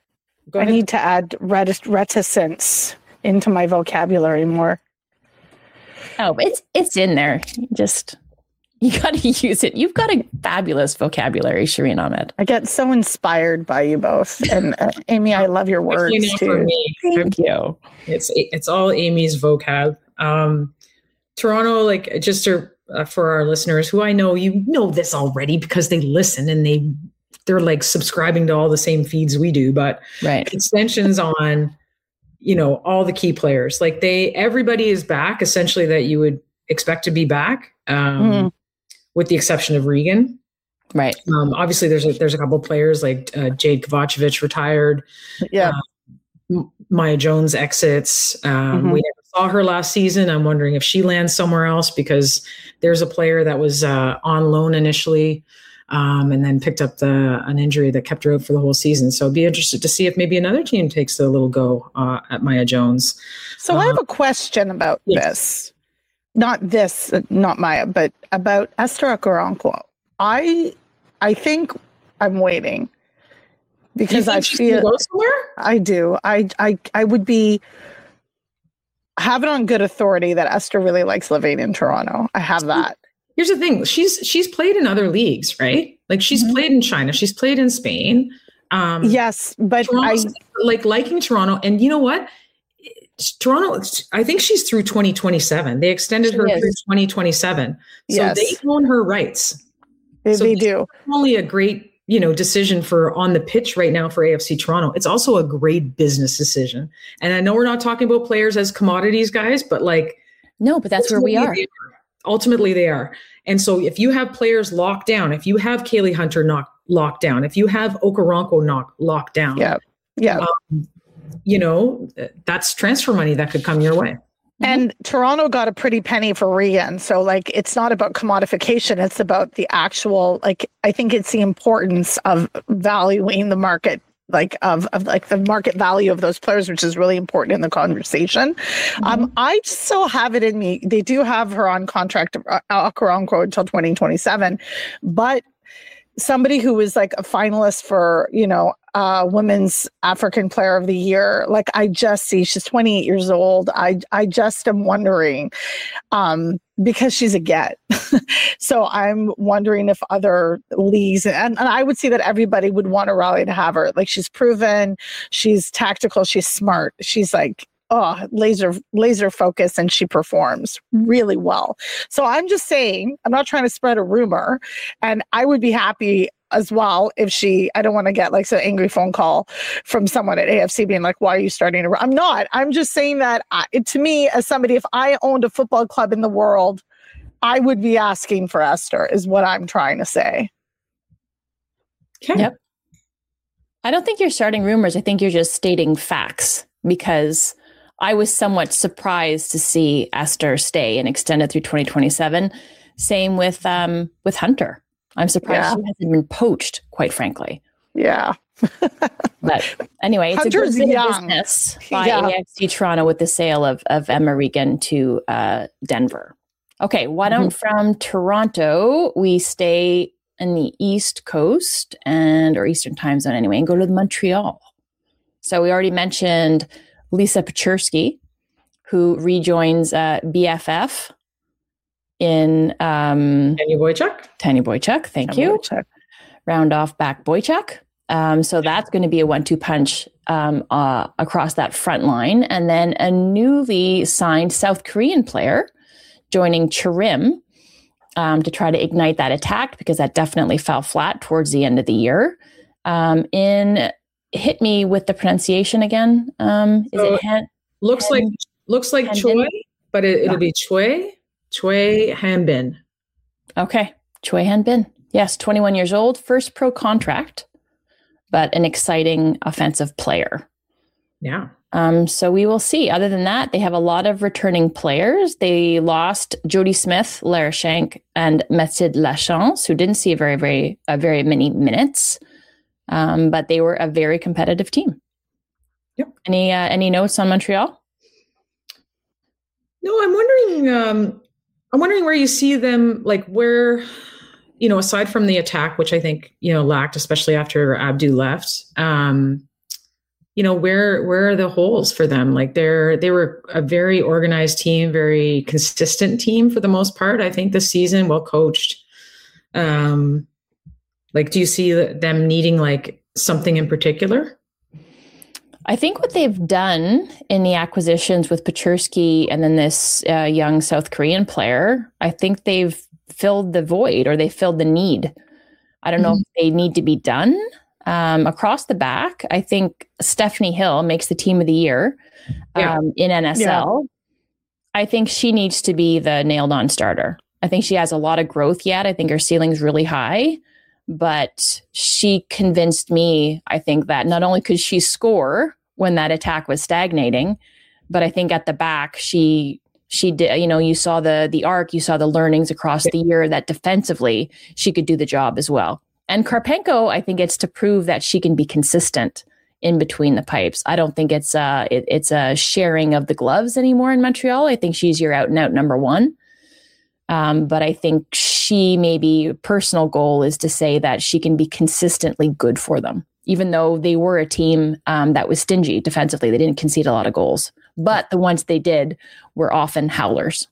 reticence into my vocabulary more. Oh, it's in there. You got to use it. You've got a fabulous vocabulary, Shireen Ahmed. I get so inspired by you both. And Amy, I love your words too. Thank you. It's all Amy's vocab. Toronto, like just for our listeners who I know, you know this already because they listen and they're like subscribing to all the same feeds we do, but extensions on, all the key players, like everybody is back essentially that you would expect to be back. With the exception of Regan. Right. Obviously there's a couple of players like Jade Kovacevic retired. Yeah. Maya Jones exits. We never saw her last season. I'm wondering if she lands somewhere else, because there's a player that was on loan initially and then picked up an injury that kept her out for the whole season. So I'd be interested to see if maybe another team takes a little go at Maya Jones. So I have a question about this. Not Maya, but about Esther Okoronkwo. I think I'm waiting because I feel go somewhere? I do. I would have it on good authority that Esther really likes living in Toronto. I have that. Here's the thing. She's played in other leagues, right? Like she's played in China. She's played in Spain. Yes, but I liking Toronto. And you know what? Toronto, I think she's through 2027. They extended her through 2027. So they own her rights. They do. Not only a great, decision for on the pitch right now for AFC Toronto, it's also a great business decision. And I know we're not talking about players as commodities, guys, but no, but that's where we are. Ultimately, they are. And so if you have players locked down, if you have Kaylee Hunter locked down, if you have Okoronkwo locked down, that's transfer money that could come your way. And Toronto got a pretty penny for Regan. So it's not about commodification. It's about the actual, I think it's the importance of valuing the market, of the market value of those players, which is really important in the conversation. I still have it in me. They do have her on contract, Okoronkwo, until 2027, but somebody who was a finalist for, Women's African Player of the Year, I just see she's 28 years old. I just am wondering, because she's a get. So I'm wondering if other leagues, and I would see that everybody would want to rally to have her. She's proven, she's tactical, she's smart. She's laser focused, and she performs really well. So I'm just saying, I'm not trying to spread a rumor, and I would be happy as well if I don't want to get some angry phone call from someone at AFC being why are you starting to, I'm not, I'm just saying that to me, as somebody, if I owned a football club in the world, I would be asking for Esther, is what I'm trying to say. Okay. Yep. I don't think you're starting rumors. I think you're just stating facts, because I was somewhat surprised to see Esther stay and extend it through 2027. Same with Hunter. I'm surprised she hasn't been poached, quite frankly. Yeah. But anyway, it's Hunter's a good bit of young. business by AFC Toronto with the sale of Emma Regan to Denver. Okay, why don't from Toronto we stay in the East Coast or Eastern time zone anyway, and go to Montreal. So we already mentioned Lisa Pechersky, who rejoins BFF in Tanya Boychuk. Thank you. Round off back Boychuk. So that's going to be a 1-2 punch across that front line. And then a newly signed South Korean player joining Chirim to try to ignite that attack, because that definitely fell flat towards the end of the year. Hit me with the pronunciation again. Looks like Choi, but it'll be Choi Hanbin. Okay. Choi Hanbin. Yes, 21 years old, first pro contract, but an exciting offensive player. Yeah. So we will see. Other than that, they have a lot of returning players. They lost Jody Smith, Lara Shank, and Mathilde Lachance, who didn't see very many minutes, but they were a very competitive team. Yep. Any notes on Montreal? No, I'm wondering where you see them, like where, aside from the attack, which I think, lacked, especially after Abdou left, where are the holes for them? Like they were a very organized team, very consistent team for the most part. I think this season, well coached. Do you see them needing like something in particular? I think what they've done in the acquisitions with Pechersky and then this young South Korean player, I think they've filled the void or they filled the need. I don't know if they need to be done. Across the back, I think Stephanie Hill makes the team of the year in NSL. Yeah. I think she needs to be the nailed-on starter. I think she has a lot of growth yet. I think her ceiling's really high, but she convinced me, I think, that not only could she score when that attack was stagnating, but I think at the back, she did, you saw the arc, you saw the learnings across the year that defensively she could do the job as well. And Karpenko, I think it's to prove that she can be consistent in between the pipes. I don't think it's a sharing of the gloves anymore in Montreal. I think she's your out and out number one. But I think she maybe personal goal is to say that she can be consistently good for them, even though they were a team that was stingy defensively. They didn't concede a lot of goals, but the ones they did were often howlers.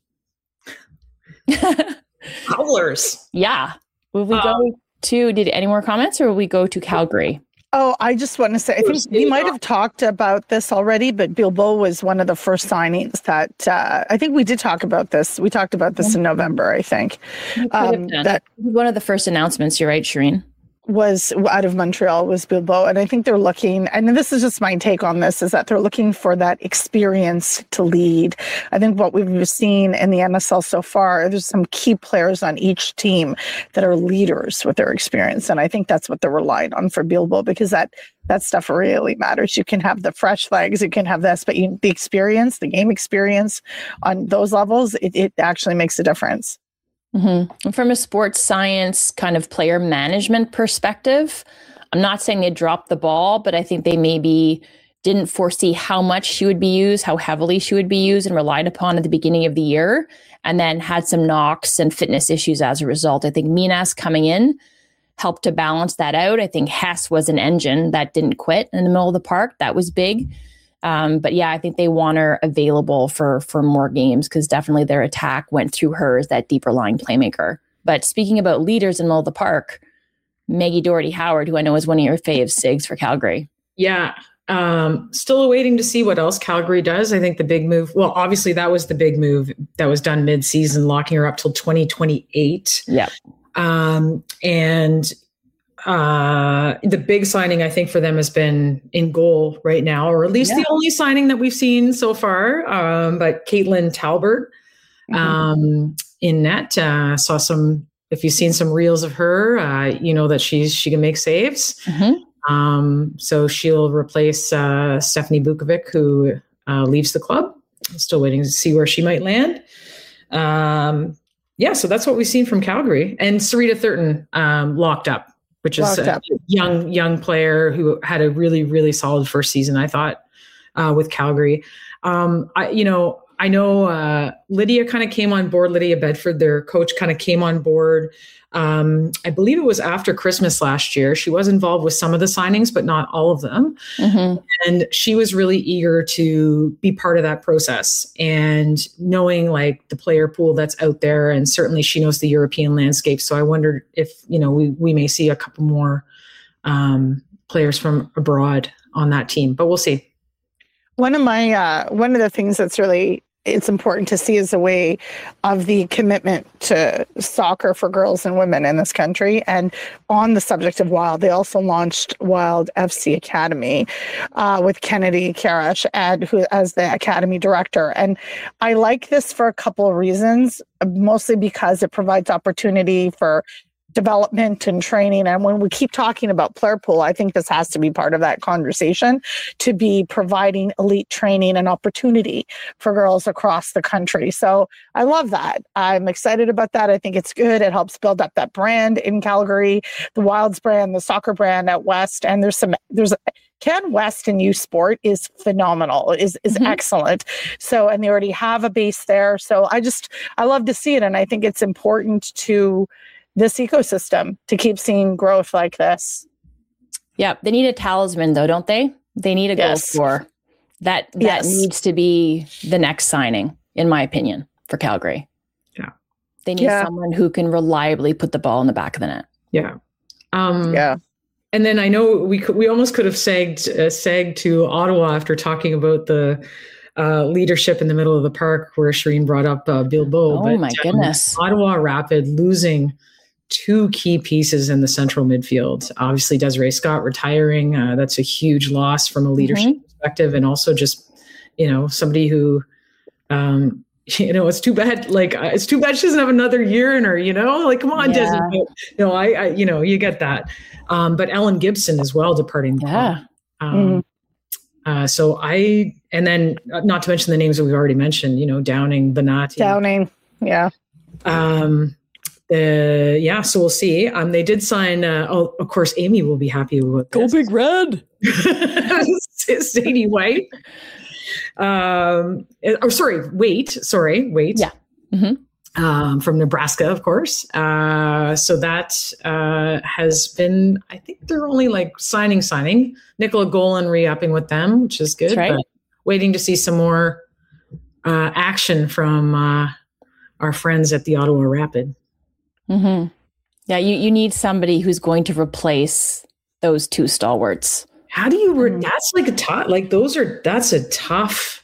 Howlers. Yeah. Will we go to, did any more comments or will we go to Calgary? Oh, I just want to say, I think we might have talked about this already, but Bilbao was one of the first signings that I think we did talk about this. We talked about this in November, I think. That one of the first announcements, you're right, Shireen, was out of Montreal was Bilbao. And I think they're looking, and this is just my take on this, is that they're looking for that experience to lead. I think what we've seen in the NSL so far, there's some key players on each team that are leaders with their experience. And I think that's what they're relying on for Bilbao, because that stuff really matters. You can have the fresh legs, you can have this, but the experience, the game experience on those levels, it actually makes a difference. Mm-hmm. From a sports science kind of player management perspective, I'm not saying they dropped the ball, but I think they maybe didn't foresee how much she would be used, how heavily she would be used and relied upon at the beginning of the year, and then had some knocks and fitness issues as a result. I think Minas coming in helped to balance that out. I think Hess was an engine that didn't quit in the middle of the park. That was big. But yeah, I think they want her available for more games because definitely their attack went through her as that deeper line playmaker. But speaking about leaders in the middle of the park, Maggie Doherty-Howard, who I know is one of your faves, Sigs, for Calgary. Yeah. Still awaiting to see what else Calgary does. I think the big move, well, obviously that was the big move that was done mid-season, locking her up till 2028. Yeah. And the big signing, I think, for them has been in goal right now, or at least the only signing that we've seen so far. But Caitlin Talbert in net, saw some, if you've seen some reels of her, you know that she can make saves. So she'll replace Stephanie Bukovic, who leaves the club. Still waiting to see where she might land. So that's what we've seen from Calgary. And Sarita Thurton locked up, which is a young player who had a really, really solid first season, I thought, with Calgary. I know Lydia kind of came on board, Lydia Bedford, their coach, kind of came on board. I believe it was after Christmas last year. She was involved with some of the signings, but not all of them. And she was really eager to be part of that process and knowing like the player pool that's out there. And certainly she knows the European landscape. So I wondered if, we may see a couple more players from abroad on that team, but we'll see. One of the things that's really, it's important to see is a way of the commitment to soccer for girls and women in this country. And on the subject of Wild, they also launched Wild FC Academy with Kennedy Karash as the academy director. And I like this for a couple of reasons, mostly because it provides opportunity for development and training. And when we keep talking about player pool, I think this has to be part of that conversation, to be providing elite training and opportunity for girls across the country. So I love that. I'm excited about that. I think it's good. It helps build up that brand in Calgary, the Wilds brand, the soccer brand at West. And there's Can West in youth sport is phenomenal, is excellent. So, and they already have a base there. So I love to see it. And I think it's important to this ecosystem to keep seeing growth like this. Yeah. They need a talisman though, don't they? They need a goal scorer. That needs to be the next signing, in my opinion, for Calgary. Yeah. They need someone who can reliably put the ball in the back of the net. Yeah. And then I know we almost could have segged to Ottawa after talking about the leadership in the middle of the park, where Shireen brought up Bilbao. Oh, my goodness. Ottawa Rapid losing two key pieces in the central midfield. Obviously, Desiree Scott retiring. That's a huge loss from a leadership perspective. And also just, somebody who, it's too bad. Like, it's too bad she doesn't have another year in her, like, come on, Desi. You get that. But Ellen Gibson as well departing. Yeah. And then not to mention the names that we've already mentioned, Downing, Benatti. Downing. Yeah. So we'll see. They did sign, of course, Amy will be happy with this. Go Big Red. Sadie White. Wait. Yeah. From Nebraska, of course. So that has been, I think they're only like signing. Nicola Golan re-upping with them, which is good. Right. But waiting to see some more action from our friends at the Ottawa Rapid. Mm-hmm. Yeah, you need somebody who's going to replace those two stalwarts. How do you? That's like a tough. Like that's a tough.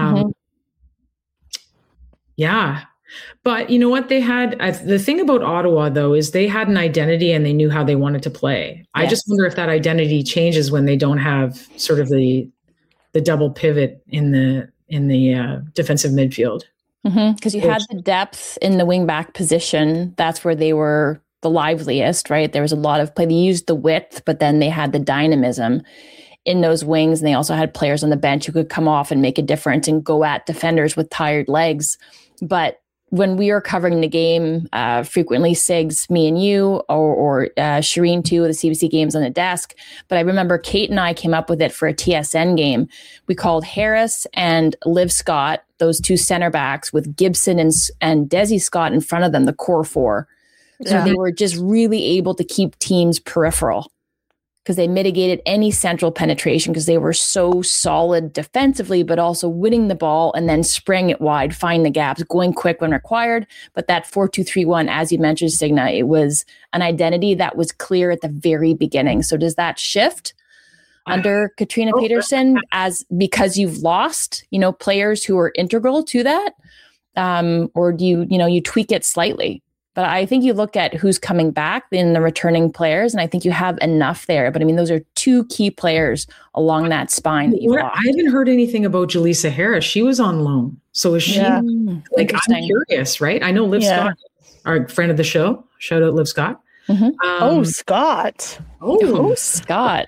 Yeah. But you know what they had? The thing about Ottawa, though, is they had an identity and they knew how they wanted to play. Yes. I just wonder if that identity changes when they don't have sort of the double pivot in the defensive midfield. Because you had the depth in the wing-back position. That's where they were the liveliest, right? There was a lot of play. They used the width, but then they had the dynamism in those wings. And they also had players on the bench who could come off and make a difference and go at defenders with tired legs. But when we were covering the game, frequently Sigs, me and you, or Shireen too, the CBC games on the desk. But I remember Kate and I came up with it for a TSN game. We called Harris and Liv Scott, those two center backs, with Gibson and Desi Scott in front of them, the core four. So they were just really able to keep teams peripheral because they mitigated any central penetration because they were so solid defensively, but also winning the ball and then spraying it wide, finding the gaps, going quick when required. But that 4-2-3-1, as you mentioned, Signa, it was an identity that was clear at the very beginning. So does that shift under Katrina Peterson because you've lost, players who are integral to that? Or do you tweak it slightly? But I think you look at who's coming back in the returning players, and I think you have enough there. But I mean, those are two key players along that spine that you've lost. I haven't heard anything about Jaleesa Harris. She was on loan. So is she I'm curious, right? I know Liv Scott, our friend of the show. Shout out Liv Scott. Scott. Scott.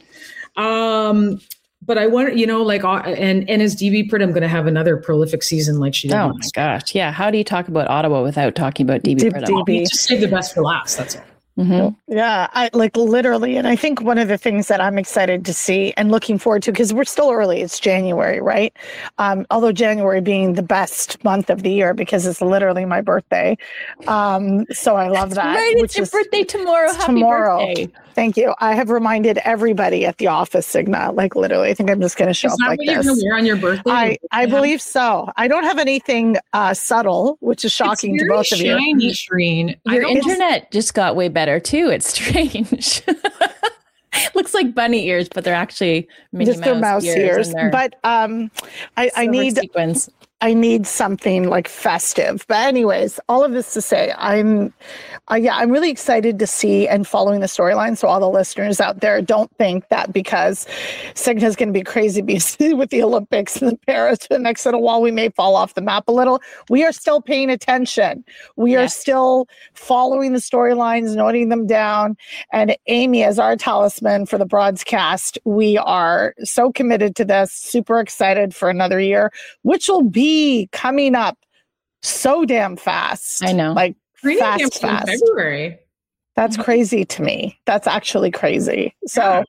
But I wonder, and as DB Pritt, I'm going to have another prolific season like she did. Oh my gosh. Yeah. How do you talk about Ottawa without talking about DB Pritt? Just save the best for last. That's all. Yeah, I literally. And I think one of the things that I'm excited to see and looking forward to, because we're still early, it's January, right? Although January being the best month of the year because it's literally my birthday. So I love that. Right, it's your birthday tomorrow. Happy birthday. Thank you. I have reminded everybody at the office, Signa, like literally, I think I'm just going to show up like this. Is that what you're going to wear on your birthday? I believe so. I don't have anything subtle, which is shocking to both of you. Shiny, Shreen. Your internet just got way better too. It's strange. Looks like bunny ears, but they're actually Minnie just their mouse ears. But I need sequins. need something like festive. But anyways, all of this to say, I'm really excited to see and following the storyline. So all the listeners out there, don't think that because Signa is going to be crazy busy with the Olympics and the Paris the next little while, we may fall off the map a little. We are still paying attention. We are still following the storylines, noting them down. And Amy, as our talisman for the broadcast, we are so committed to this, super excited for another year, which will be coming up so damn fast. I know. Like fast. February. That's crazy to me. That's actually crazy. So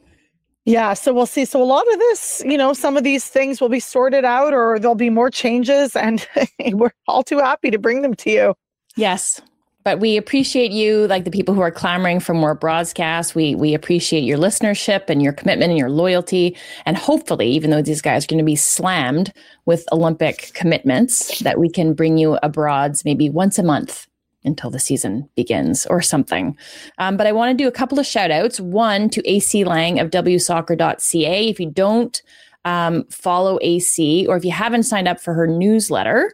so we'll see. So a lot of this, some of these things will be sorted out or there'll be more changes, and we're all too happy to bring them to you. Yes. But we appreciate you, like the people who are clamoring for more broadcasts. We appreciate your listenership and your commitment and your loyalty. And hopefully, even though these guys are going to be slammed with Olympic commitments, that we can bring you a broads maybe once a month until the season begins or something. But I want to do a couple of shout outs. One to AC Lang of WSoccer.ca. If you don't follow AC, or if you haven't signed up for her newsletter,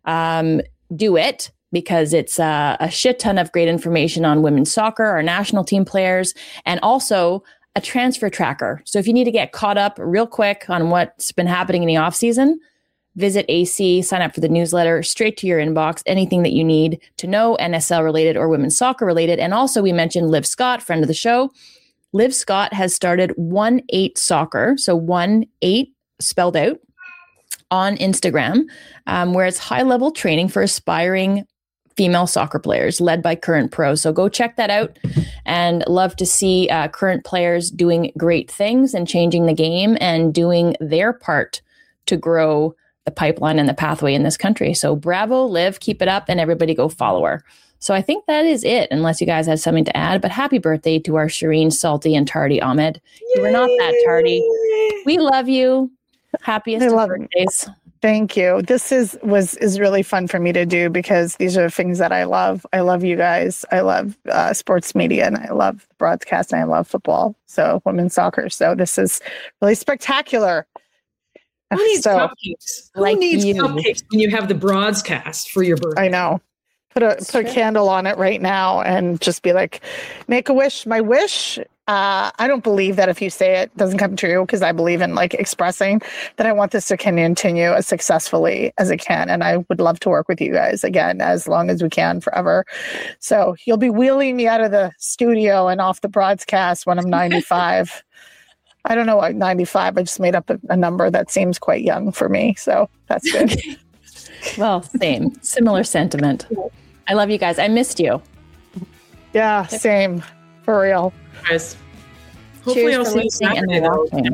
do it. Because it's a shit ton of great information on women's soccer, our national team players, and also a transfer tracker. So if you need to get caught up real quick on what's been happening in the off season, visit AC, sign up for the newsletter, straight to your inbox, anything that you need to know NSL related or women's soccer related. And also we mentioned Liv Scott, friend of the show. Liv Scott has started 1-8 Soccer, so 1-8 spelled out, on Instagram, where it's high-level training for aspiring female soccer players led by current pros. So go check that out, and love to see current players doing great things and changing the game and doing their part to grow the pipeline and the pathway in this country. So bravo, Liv, keep it up, and everybody go follow her. So I think that is it, unless you guys have something to add. But happy birthday to our Shireen, Salty, and Tardy Ahmed. You were not that tardy. We love you. Happiest of birthdays. Thank you. This is really fun for me to do because these are the things that I love. I love you guys. I love sports media, and I love broadcast, and I love football. So women's soccer. So this is really spectacular. Who needs cupcakes? Who needs cupcakes when you have the broadcast for your birthday? I know. Put a candle on it right now and just be like, make a wish. My wish. I don't believe that if you say it doesn't come true, because I believe in like expressing that I want this to continue as successfully as it can. And I would love to work with you guys again, as long as we can, forever. So you'll be wheeling me out of the studio and off the broadcast when I'm 95. I don't know what 95. I just made up a number that seems quite young for me. So that's good. Well, similar sentiment. I love you guys. I missed you. Yeah, same. For real. Guys. Hopefully I'll see you Saturday.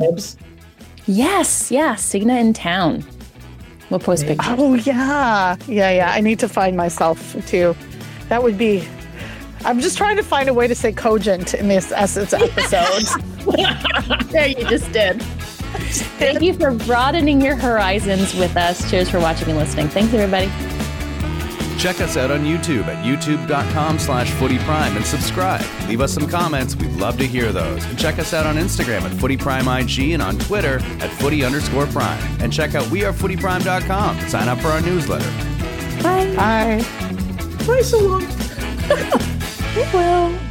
Yes, Signa in town. We'll post pictures. Oh, yeah. I need to find myself, too. That would be... I'm just trying to find a way to say cogent in this Essence episodes. There, you just did. Thank you for broadening your horizons with us. Cheers for watching and listening. Thanks, everybody. Check us out on YouTube at youtube.com/footyprime and subscribe. Leave us some comments. We'd love to hear those. And check us out on Instagram at footyprimeig and on Twitter at footy_prime. And check out wearefootyprime.com to sign up for our newsletter. Bye. Bye. Bye so long. It will.